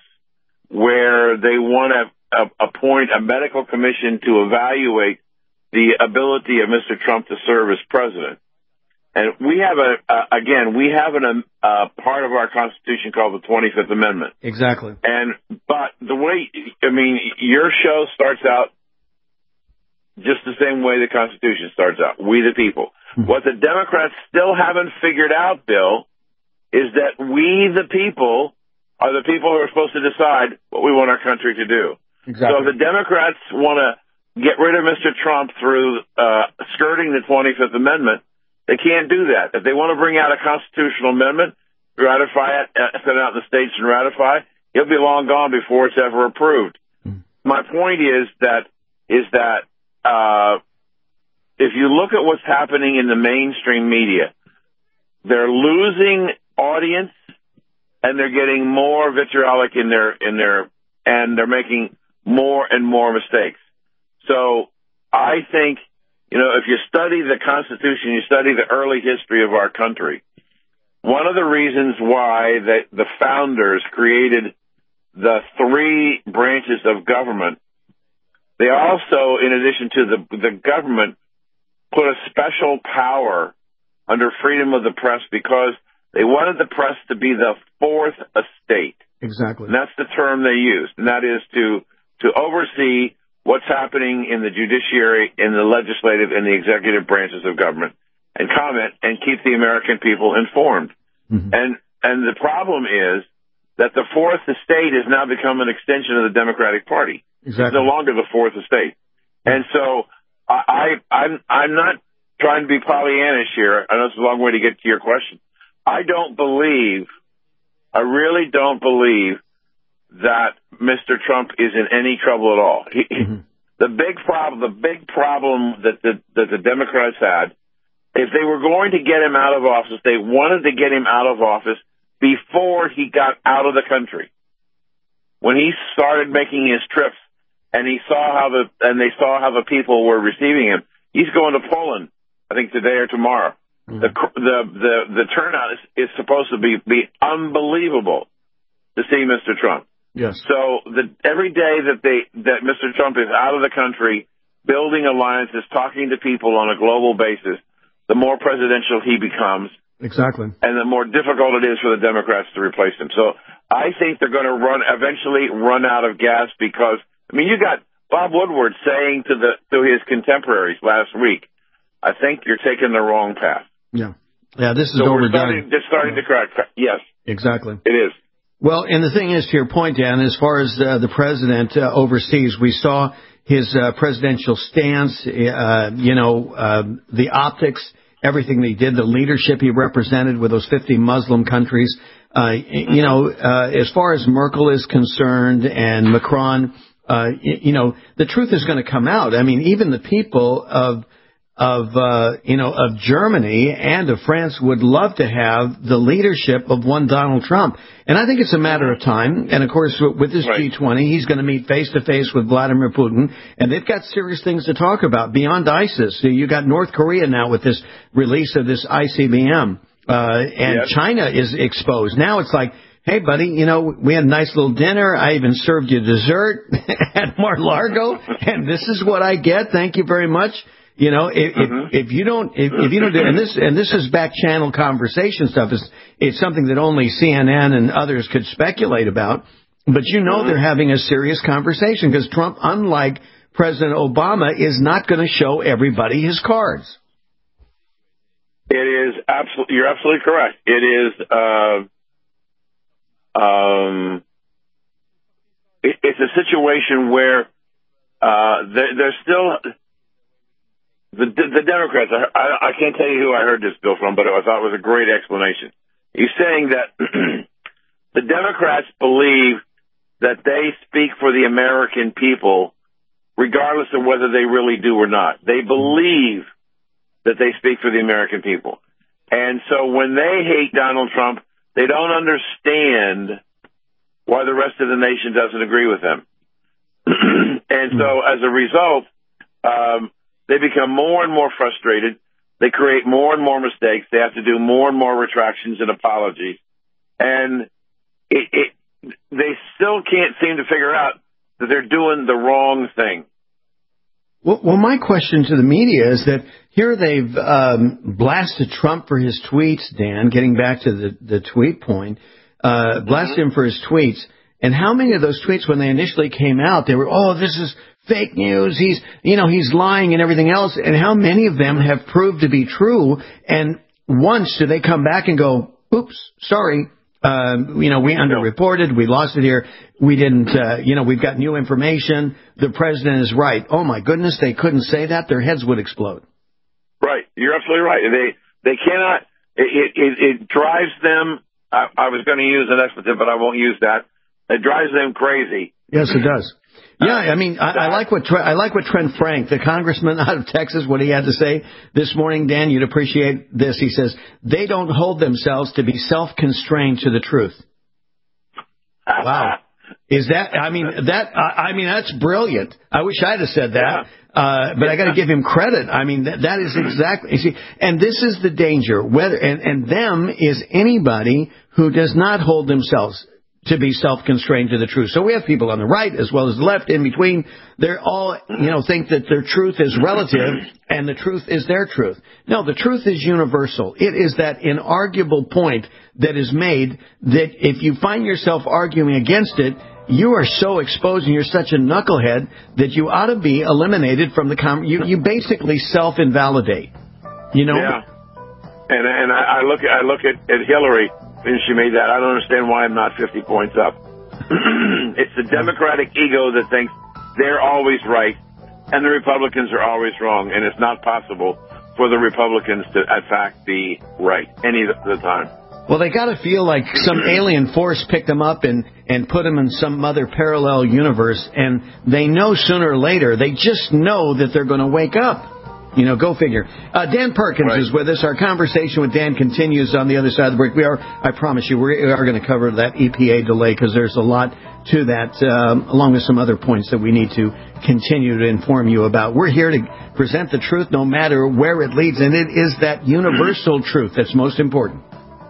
where they want to uh, appoint a medical commission to evaluate the ability of Mister Trump to serve as president. And we have a, uh, again, we have an, a uh, part of our Constitution called the twenty-fifth Amendment. Exactly. And, but the way, I mean, your show starts out just the same way the Constitution starts out, we the people. Mm-hmm. What the Democrats still haven't figured out, Bill, is that we the people are the people who are supposed to decide what we want our country to do. Exactly. So if the Democrats want to get rid of Mister Trump through uh, skirting the twenty-fifth Amendment, they can't do that. If they want to bring out a constitutional amendment, ratify it, uh, send it out in the states and ratify, it'll be long gone before it's ever approved. Mm. My point is that is that uh, if you look at what's happening in the mainstream media, they're losing audience and they're getting more vitriolic in their in their and they're making more and more mistakes. So I think, you know, if you study the Constitution, you study the early history of our country, one of the reasons why the, the founders created the three branches of government, they also, in addition to the, the government, put a special power under freedom of the press because they wanted the press to be the fourth estate. Exactly. And that's the term they used, and that is to, to oversee what's happening in the judiciary, in the legislative, and the executive branches of government, and comment and keep the American people informed. Mm-hmm. And and the problem is that the fourth estate has now become an extension of the Democratic Party. Exactly. It's no longer the fourth estate. Mm-hmm. And so I, I I'm I'm not trying to be Pollyannish here. I know it's a long way to get to your question. I don't believe, I really don't believe that Mister Trump is in any trouble at all. He, mm-hmm. The big problem, the big problem that the, that the Democrats had, if they were going to get him out of office, they wanted to get him out of office before he got out of the country. When he started making his trips, and he saw how the and they saw how the people were receiving him. He's going to Poland, I think today or tomorrow. Mm-hmm. The the the the turnout is, is supposed to be be unbelievable to see Mister Trump. Yes. So the, every day that they that Mister Trump is out of the country, building alliances, talking to people on a global basis, the more presidential he becomes. Exactly. And the more difficult it is for the Democrats to replace him. So I think they're going to run eventually run out of gas because, I mean, you got Bob Woodward saying to the to his contemporaries last week, I think you're taking the wrong path. Yeah. Yeah, this is so overdone. We're starting, just starting yeah. to crack. Yes. Exactly. It is. Well, and the thing is, to your point, Dan, as far as uh, the president uh, overseas, we saw his uh, presidential stance, uh, you know, uh, the optics, everything that he did, the leadership he represented with those fifty Muslim countries. Uh, you know, uh, as far as Merkel is concerned and Macron, uh, you know, the truth is going to come out. I mean, even the people of of, uh, you know, of Germany and of France would love to have the leadership of one Donald Trump. And I think it's a matter of time. And, of course, with this right. G twenty, he's going to meet face-to-face with Vladimir Putin. And they've got serious things to talk about beyond ISIS. So you got North Korea now with this release of this I C B M. Uh, and yes. China is exposed. Now it's like, hey, buddy, you know, we had a nice little dinner. I even served you dessert at Mar-a-Lago. And this is what I get. Thank you very much. You know, if, mm-hmm. if, if you don't, if, if you don't do, and this, and this is back channel conversation stuff, it's, it's something that only C N N and others could speculate about, but you know mm-hmm. they're having a serious conversation because Trump, unlike President Obama, is not going to show everybody his cards. It is absolutely, you're absolutely correct. It is, uh, um, it, it's a situation where, uh, there, there's still, The, the Democrats, I, I, I can't tell you who I heard this bill from, but I thought it was a great explanation. He's saying that the Democrats believe that they speak for the American people regardless of whether they really do or not. They believe that they speak for the American people. And so when they hate Donald Trump, they don't understand why the rest of the nation doesn't agree with them. And so as a result, um, they become more and more frustrated. They create more and more mistakes. They have to do more and more retractions and apologies. And it, it, they still can't seem to figure out that they're doing the wrong thing. Well, well, my question to the media is that here they've um, blasted Trump for his tweets, Dan, getting back to the, the tweet point, uh, blasted mm-hmm. him for his tweets. And how many of those tweets, when they initially came out, they were, oh, this is fake news, he's, you know, he's lying and everything else. And how many of them have proved to be true? And once do they come back and go, oops, sorry, uh, you know, we underreported, we lost it here, we didn't, uh, you know, we've got new information, the president is right. Oh, my goodness, they couldn't say that, their heads would explode. Right, you're absolutely right. They they cannot, it, it, it drives them, I, I was going to use an expletive, but I won't use that. It drives them crazy. Yes, it does. Yeah, I mean, I, I like what I like what Trent Frank, the congressman out of Texas, what he had to say this morning. Dan, you'd appreciate this. He says they don't hold themselves to be self-constrained to the truth. Wow, is that? I mean, that. I mean, that's brilliant. I wish I'd have said that, yeah. uh, but yeah. I got to give him credit. I mean, that, that is exactly. You see, and this is the danger. Whether and, and them is anybody who does not hold themselves to be self-constrained to the truth. So we have people on the right as well as the left in between. They're all, you know, think that their truth is relative and the truth is their truth. No, the truth is universal. It is that inarguable point that is made that if you find yourself arguing against it, you are so exposed and you're such a knucklehead that you ought to be eliminated from the com- you, you basically self-invalidate. You know? Yeah. And and I, I look at I look at, at Hillary. And she made that. I don't understand why I'm not fifty points up. It's the Democratic ego that thinks they're always right and the Republicans are always wrong. And it's not possible for the Republicans to, in fact, be right any of the time. Well, they got to feel like some alien force picked them up and, and put them in some other parallel universe. And they know sooner or later, they just know that they're going to wake up. You know, go figure. Uh, Dan Perkins right. is with us. Our conversation with Dan continues on the other side of the break. We are, I promise you, we are going to cover that E P A delay because there's a lot to that, um, along with some other points that we need to continue to inform you about. We're here to present the truth no matter where it leads, and it is that universal truth that's most important.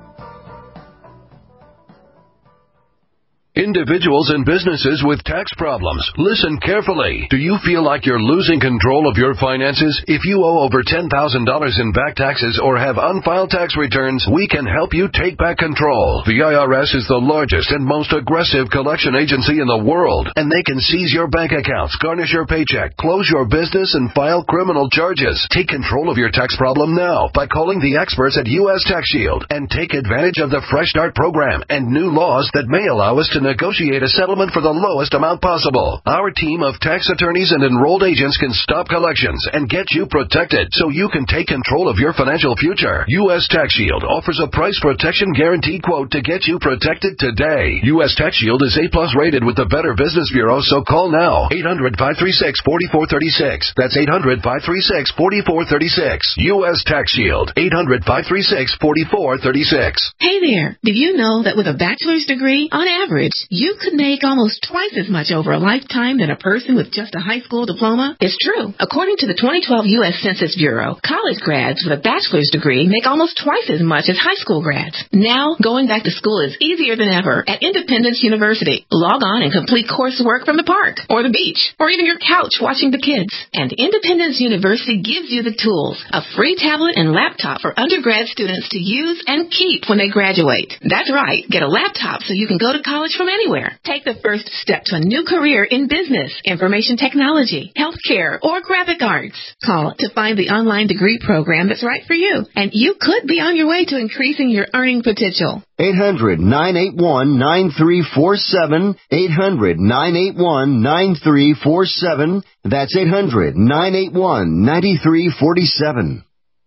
Individuals and businesses with tax problems, listen carefully. Do you feel like you're losing control of your finances? If you owe over ten thousand dollars in back taxes or have unfiled tax returns, we can help you take back control. The I R S is the largest and most aggressive collection agency in the world, and they can seize your bank accounts, garnish your paycheck, close your business, and file criminal charges. Take control of your tax problem now by calling the experts at U S Tax Shield and take advantage of the Fresh Start program and new laws that may allow us to negotiate a settlement for the lowest amount possible. Our team of tax attorneys and enrolled agents can stop collections and get you protected so you can take control of your financial future. U S Tax Shield offers a price protection guarantee quote to get you protected today. U S Tax Shield is A plus rated with the Better Business Bureau, so call now. eight hundred, five three six, four four three six. That's eight hundred, five three six, four four three six. U S Tax Shield. eight hundred, five three six, four four three six. Hey there. Did you know that with a bachelor's degree, on average, you could make almost twice as much over a lifetime than a person with just a high school diploma? It's true. According to the twenty twelve U S Census Bureau, college grads with a bachelor's degree make almost twice as much as high school grads. Now, going back to school is easier than ever at Independence University. Log on and complete coursework from the park, or the beach, or even your couch watching the kids. And Independence University gives you the tools, a free tablet and laptop for undergrad students to use and keep when they graduate. That's right. Get a laptop so you can go to college from anywhere. Take the first step to a new career in business, information technology, healthcare, or graphic arts. Call to find the online degree program that's right for you, and you could be on your way to increasing your earning potential. eight hundred, nine eight one, nine three four seven. eight hundred, nine eight one, nine three four seven. That's eight hundred, nine eight one, nine three four seven.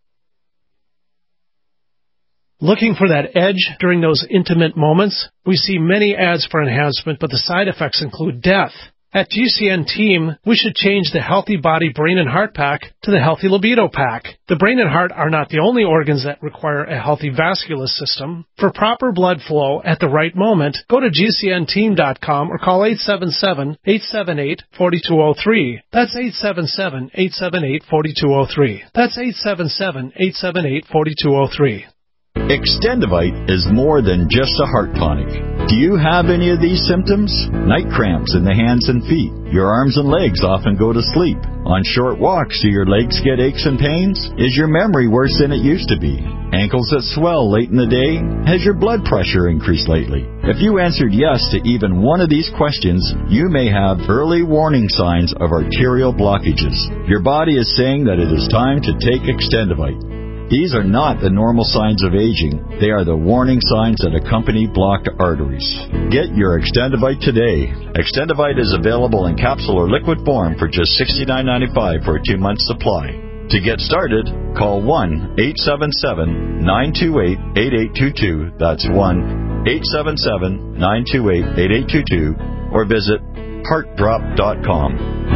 Looking for that edge during those intimate moments? We see many ads for enhancement, but the side effects include death. At G C N Team, we should change the Healthy Body, Brain, and Heart Pack to the Healthy Libido Pack. The brain and heart are not the only organs that require a healthy vascular system. For proper blood flow at the right moment, go to G C N team dot com or call eight seven seven, eight seven eight, four two zero three. That's eight seven seven, eight seven eight, four two zero three. That's eight seven seven, eight seven eight, four two zero three. Extendivite is more than just a heart tonic. Do you have any of these symptoms? Night cramps in the hands and feet. Your arms and legs often go to sleep. On short walks, do your legs get aches and pains? Is your memory worse than it used to be? Ankles that swell late in the day? Has your blood pressure increased lately? If you answered yes to even one of these questions, you may have early warning signs of arterial blockages. Your body is saying that it is time to take Extendivite. These are not the normal signs of aging. They are the warning signs that accompany blocked arteries. Get your Extendivite today. Extendivite is available in capsule or liquid form for just sixty-nine ninety-five for a two-month supply. To get started, call one eight seven seven, nine two eight, eight eight two two. That's one eight seven seven, nine two eight, eight eight two two. Or visit heart drop dot com.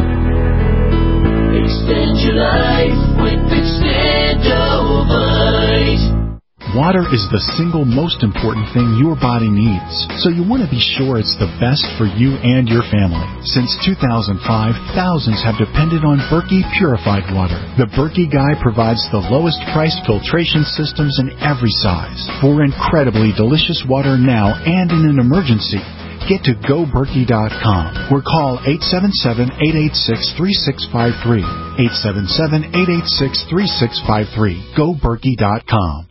Extend your life with Extendivite. Water is the single most important thing your body needs, so you want to be sure it's the best for you and your family. Since two thousand five, thousands have depended on Berkey purified water. The Berkey Guy provides the lowest priced filtration systems in every size for incredibly delicious water now and in an emergency. Get to go berkey dot com or call eight seven seven, eight eight six, three six five three. eight seven seven, eight eight six, three six five three. go berkey dot com.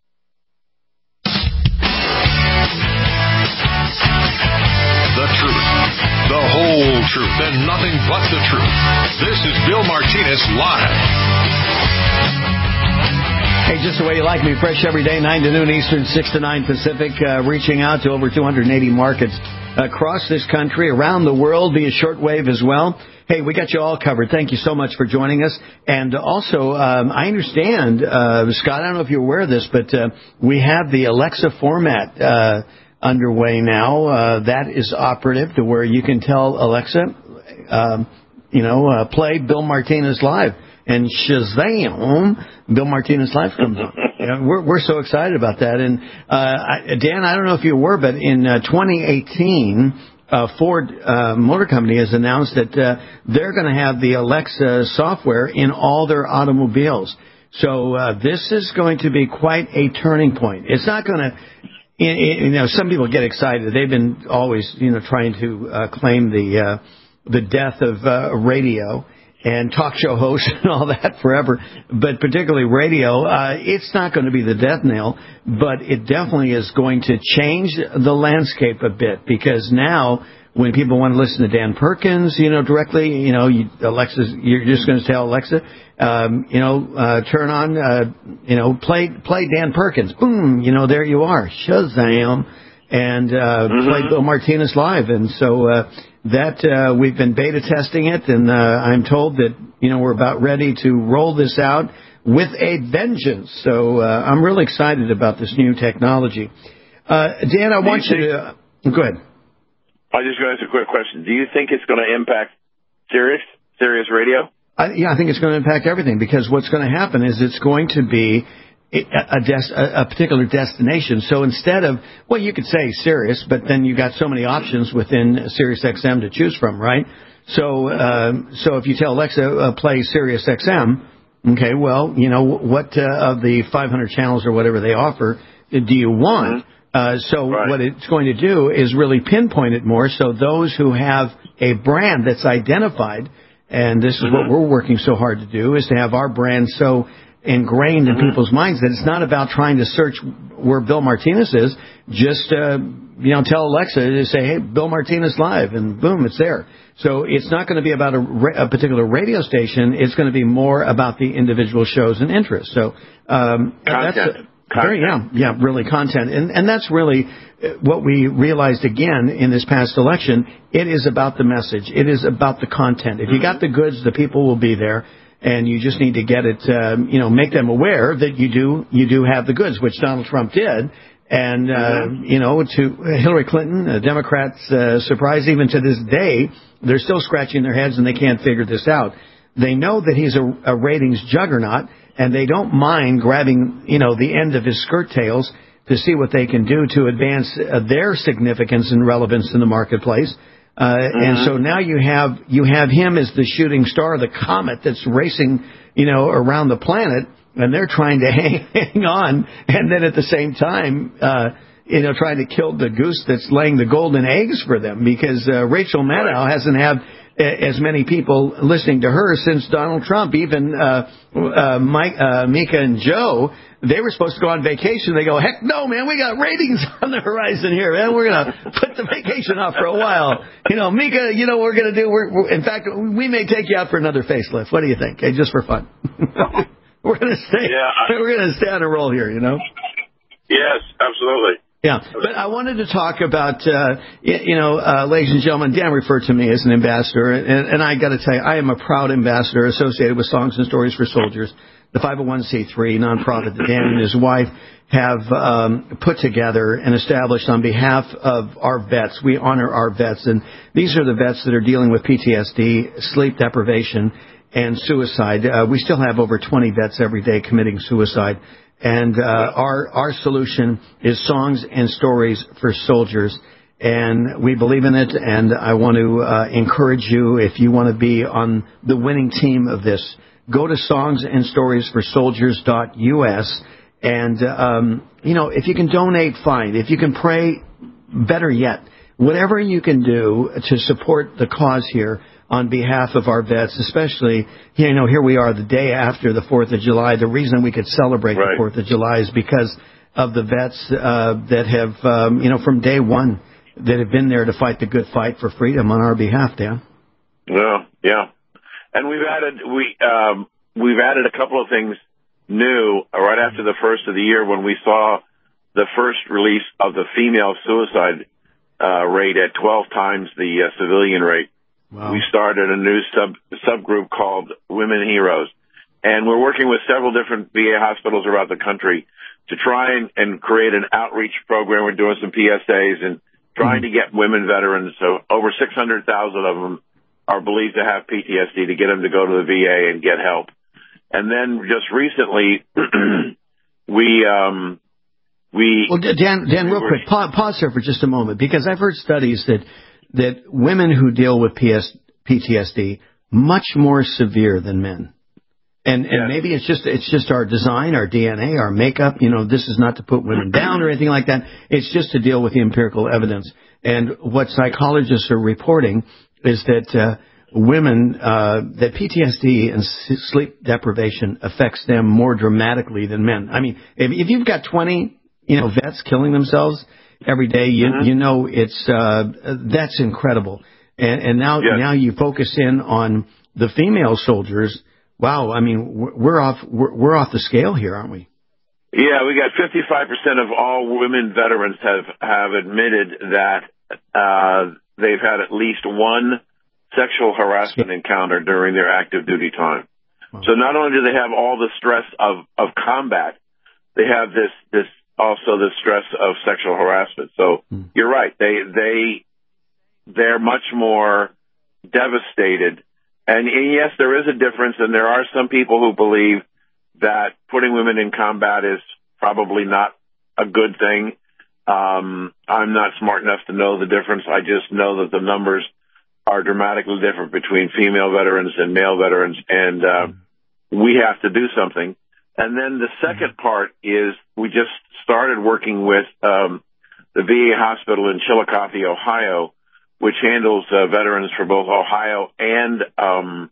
The truth, the whole truth, and nothing but the truth. This is Bill Martinez Live. Hey, just the way you like me, fresh every day, nine to noon Eastern, six to nine Pacific, uh, reaching out to over two hundred eighty markets across this country, around the world, via shortwave as well. Hey, we got you all covered. Thank you so much for joining us. And also, um, I understand, uh, Scott, I don't know if you're aware of this, but uh, we have the Alexa format uh, underway now. Uh, that is operative to where you can tell Alexa, um, you know, uh, play Bill Martinez Live. And Shazam, Bill Martinez Live comes on. You know, we're, we're so excited about that. And, uh, I, Dan, I don't know if you were, but in uh, twenty eighteen, uh, Ford uh, Motor Company has announced that uh, they're going to have the Alexa software in all their automobiles. So uh, this is going to be quite a turning point. It's not going to, you know, some people get excited. They've been always, you know, trying to uh, claim the uh, the death of uh, radio and talk show hosts and all that forever, but particularly radio, uh, it's not going to be the death knell, but it definitely is going to change the landscape a bit, because now when people want to listen to Dan Perkins, you know, directly, you know, you, Alexa, you're just going to tell Alexa, um, you know, uh, turn on, uh, you know, play, play Dan Perkins. Boom, you know, there you are. Shazam. And, uh, mm-hmm. play Bill Martinez Live. And so, uh, that, uh, we've been beta testing it, and, uh, I'm told that, you know, we're about ready to roll this out with a vengeance. So, uh, I'm really excited about this new technology. Uh, Dan, I want you, you to, uh, go ahead. I just going to ask a quick question. Do you think it's going to impact Sirius, Sirius Radio? I, yeah, I think it's going to impact everything, because what's going to happen is it's going to be a, a, des- a particular destination. So instead of, well, you could say Sirius, but then you got so many options within Sirius X M to choose from, right? So, uh, so if you tell Alexa, uh, play Sirius X M, okay, well, you know, what uh, of the five hundred channels or whatever they offer do you want? Mm-hmm. Uh, so right. What it's going to do is really pinpoint it more, so those who have a brand that's identified, and this is mm-hmm. what we're working so hard to do, is to have our brand so ingrained mm-hmm. in people's minds that it's not about trying to search where Bill Martinez is. Just, uh, you know, tell Alexa to say, hey, Bill Martinez Live, and boom, it's there. So it's not going to be about a, ra- a particular radio station. It's going to be more about the individual shows and interests. So um, that's a, very, yeah, yeah, really content. And, and that's really what we realized again in this past election. It is about the message. It is about the content. If you got the goods, the people will be there. And you just need to get it, um, you know, make them aware that you do you do have the goods, which Donald Trump did. And, uh, you know, to Hillary Clinton, uh, Democrats, uh, surprised even to this day, they're still scratching their heads and they can't figure this out. They know that he's a, a ratings juggernaut, and they don't mind grabbing, you know, the end of his skirt tails to see what they can do to advance uh, their significance and relevance in the marketplace. Uh, mm-hmm. And so now you have you have him as the shooting star, the comet that's racing, you know, around the planet, and they're trying to hang, hang on, and then at the same time, uh, you know, trying to kill the goose that's laying the golden eggs for them, because uh, Rachel Maddow hasn't had as many people listening to her since Donald Trump. Even uh, uh, Mike, uh, Mika and Joe, they were supposed to go on vacation. They go, heck no, man, we got ratings on the horizon here, man. We're going to put the vacation off for a while. You know, Mika, you know what we're going to do? We're, we're, in fact, we may take you out for another facelift. What do you think? Hey, just for fun. we're going to stay. Yeah, I, we're going to stay on a roll here, you know? Yes, absolutely. Yeah, but I wanted to talk about, uh, you know, uh, ladies and gentlemen, Dan referred to me as an ambassador, and, and I got to tell you, I am a proud ambassador associated with Songs and Stories for Soldiers, the five oh one c three nonprofit that Dan and his wife have um, put together and established on behalf of our vets. We honor our vets, and these are the vets that are dealing with P T S D, sleep deprivation, and suicide. Uh, we still have over twenty vets every day committing suicide. And uh, our our solution is Songs and Stories for Soldiers, and we believe in it. And I want to uh, encourage you, if you want to be on the winning team of this, go to songs and stories for soldiers dot U S. And um, you know, if you can donate, fine. If you can pray, better yet. Whatever you can do to support the cause here on behalf of our vets, especially, you know, here we are the day after the fourth of July. The reason we could celebrate right. the fourth of July is because of the vets uh, that have, um, you know, from day one, that have been there to fight the good fight for freedom on our behalf, Dan. Well, yeah. And we've added, we, um, we've added a couple of things new right after the first of the year when we saw the first release of the female suicide uh, rate at twelve times the uh, civilian rate. Wow. We started a new sub subgroup called Women Heroes, and we're working with several different V A hospitals around the country to try and, and create an outreach program. We're doing some P S As and trying mm-hmm. to get women veterans. So over six hundred thousand of them are believed to have P T S D, to get them to go to the V A and get help. And then just recently, we um, we well, Dan, Dan, real quick, pause, pause there for just a moment, because I've heard studies that. that women who deal with P T S D much more severe than men. And, and yes. maybe it's just it's just our design, our D N A, our makeup. You know, this is not to put women down or anything like that. It's just to deal with the empirical evidence. And what psychologists are reporting is that uh, women, uh, that P T S D and sleep deprivation affects them more dramatically than men. I mean, if, if you've got twenty, you know, vets killing themselves every day, you, mm-hmm. you know, it's uh, that's incredible. And, and now, yes. now you focus in on the female soldiers. Wow, I mean, we're off we're, we're off the scale here, aren't we? Yeah, we got fifty-five percent of all women veterans have have admitted that uh, they've had at least one sexual harassment encounter during their active duty time. Wow. So not only do they have all the stress of of combat, they have this this. also the stress of sexual harassment. So mm. you're right. They, they, they're much more devastated. And, and yes, there is a difference. And there are some people who believe that putting women in combat is probably not a good thing. Um, I'm not smart enough to know the difference. I just know that the numbers are dramatically different between female veterans and male veterans. And, uh, mm. we have to do something. And then the second part is we just started working with um, the V A hospital in Chillicothe, Ohio, which handles uh, veterans for both Ohio and um,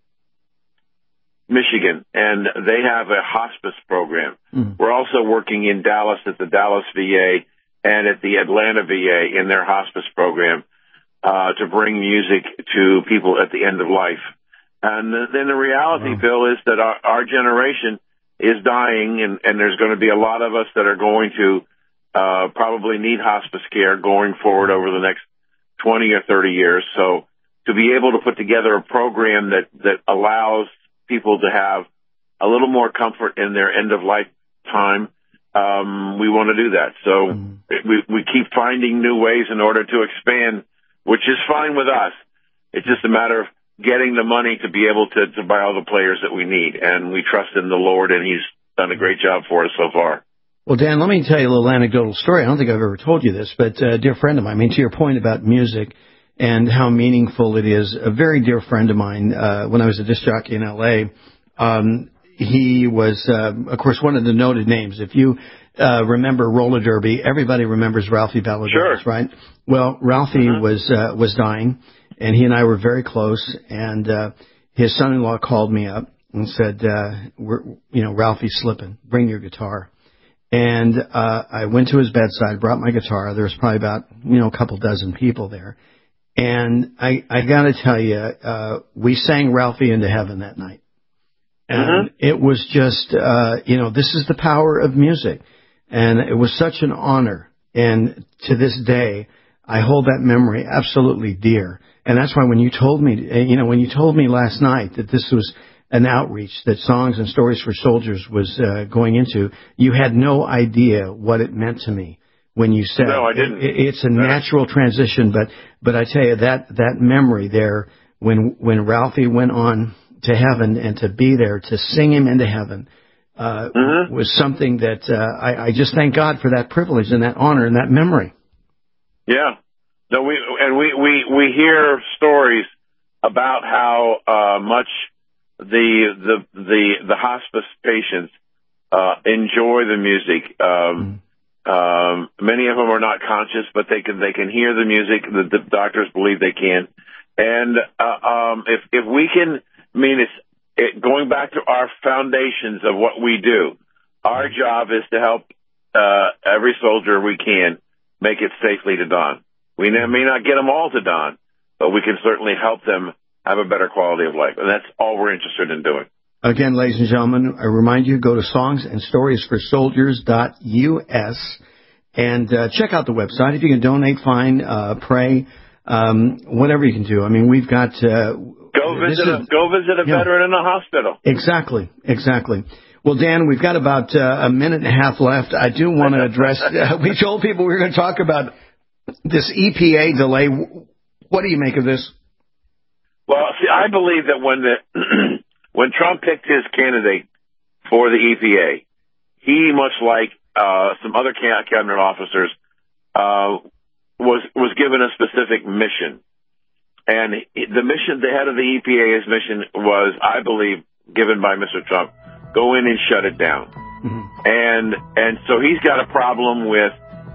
Michigan. And they have a hospice program. Mm-hmm. We're also working in Dallas at the Dallas V A and at the Atlanta V A in their hospice program uh, to bring music to people at the end of life. And then the reality, wow. Bill, is that our, our generation is dying, and, and there's going to be a lot of us that are going to uh, probably need hospice care going forward over the next twenty or thirty years. So to be able to put together a program that, that allows people to have a little more comfort in their end-of-life time um, we want to do that. So mm. we we keep finding new ways in order to expand, which is fine with us. It's just a matter of getting the money to be able to, to buy all the players that we need. And we trust in the Lord, and He's done a great job for us so far. Well, Dan, let me tell you a little anecdotal story. I don't think I've ever told you this, but a dear friend of mine, I mean, to your point about music and how meaningful it is, a very dear friend of mine, uh, when I was a disc jockey in L A, um, he was, uh, of course, one of the noted names. If you uh, remember roller derby, everybody remembers Ralphie Valladares, sure. right? Well, Ralphie uh-huh. was uh, was dying, and he and I were very close, and uh, his son-in-law called me up and said, uh, we're, you know, Ralphie's slipping. Bring your guitar. And uh, I went to his bedside, brought my guitar. There was probably about, you know, a couple dozen people there. And I, I got to tell you, uh, we sang Ralphie into heaven that night. And uh-huh. it was just, uh, you know, this is the power of music. And it was such an honor. And to this day, I hold that memory absolutely dear. And that's why when you told me, you know, when you told me last night that this was an outreach that Songs and Stories for Soldiers was uh, going into, you had no idea what it meant to me when you said. No, I didn't. It, it's a natural transition, but but I tell you that that memory there when when Ralphie went on to heaven and to be there to sing him into heaven uh, mm-hmm. was something that uh, I, I just thank God for that privilege and that honor and that memory. Yeah, no, we and we we we hear stories about how uh, much the the the the hospice patients uh, enjoy the music. Um, mm. um, many of them are not conscious, but they can they can hear the music. The, the doctors believe they can, and uh, um, if if we can, I mean, it's it, going back to our foundations of what we do. Our job is to help uh, every soldier we can make it safely to dawn. We may not get them all to dawn, but we can certainly help them have a better quality of life. And that's all we're interested in doing. Again, ladies and gentlemen, I remind you, go to songs and stories for soldiers dot U S and uh, check out the website. If you can donate, fine, uh, pray, um, whatever you can do. I mean, we've got... Uh, go visit a, is, go visit a yeah. veteran in a hospital. Exactly, exactly. Well, Dan, we've got about uh, a minute and a half left. I do want to address... Uh, we told people we were going to talk about this E P A delay. What do you make of this? Well, see, I believe that when the when Trump picked his candidate for the E P A, he, much like uh, some other cabinet officers, uh, was was given a specific mission, and the mission, the head of the E P A's mission, was, I believe, given by Mister Trump: go in and shut it down. Mm-hmm. And and so he's got a problem with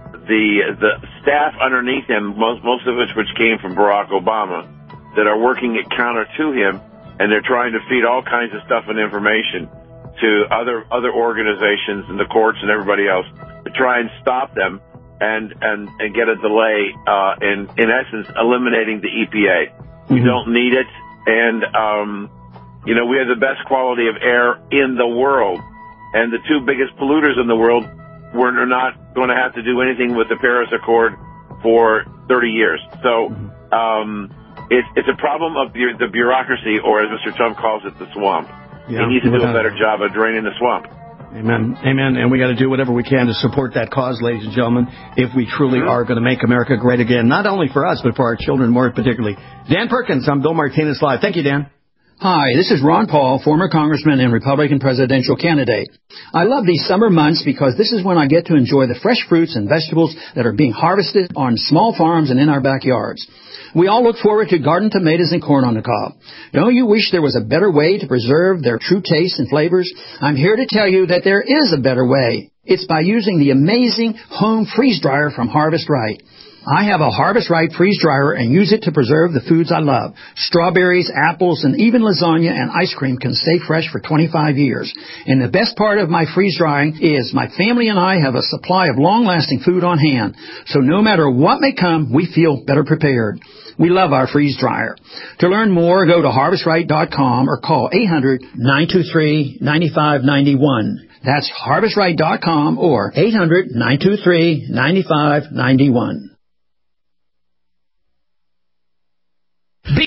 the the staff underneath him, most most of which which came from Barack Obama, that are working it counter to him, and they're trying to feed all kinds of stuff and information to other other organizations and the courts and everybody else to try and stop them and and, and get a delay uh, in in essence eliminating the E P A. Mm-hmm. We don't need it, and um, you know we have the best quality of air in the world, and the two biggest polluters in the world were not going to have to do anything with the Paris Accord for thirty years. So. Um, It's, it's a problem of bu- the bureaucracy, or as Mister Trump calls it, the swamp. Yeah, he needs to do a better job of draining the swamp. Amen. Amen. And we got to do whatever we can to support that cause, ladies and gentlemen, if we truly mm-hmm. are going to make America great again, not only for us, but for our children more particularly. Dan Perkins, I'm Bill Martinez Live. Thank you, Dan. Hi, this is Ron Paul, former congressman and Republican presidential candidate. I love these summer months because this is when I get to enjoy the fresh fruits and vegetables that are being harvested on small farms and in our backyards. We all look forward to garden tomatoes and corn on the cob. Don't you wish there was a better way to preserve their true taste and flavors? I'm here to tell you that there is a better way. It's by using the amazing home freeze dryer from Harvest Right. I have a Harvest Right freeze dryer and use it to preserve the foods I love. Strawberries, apples, and even lasagna and ice cream can stay fresh for twenty-five years. And the best part of my freeze drying is my family and I have a supply of long-lasting food on hand. So no matter what may come, we feel better prepared. We love our freeze dryer. To learn more, go to harvest right dot com or call eight hundred, nine two three, nine five nine one. That's harvest right dot com or eight hundred, nine two three, nine five nine one.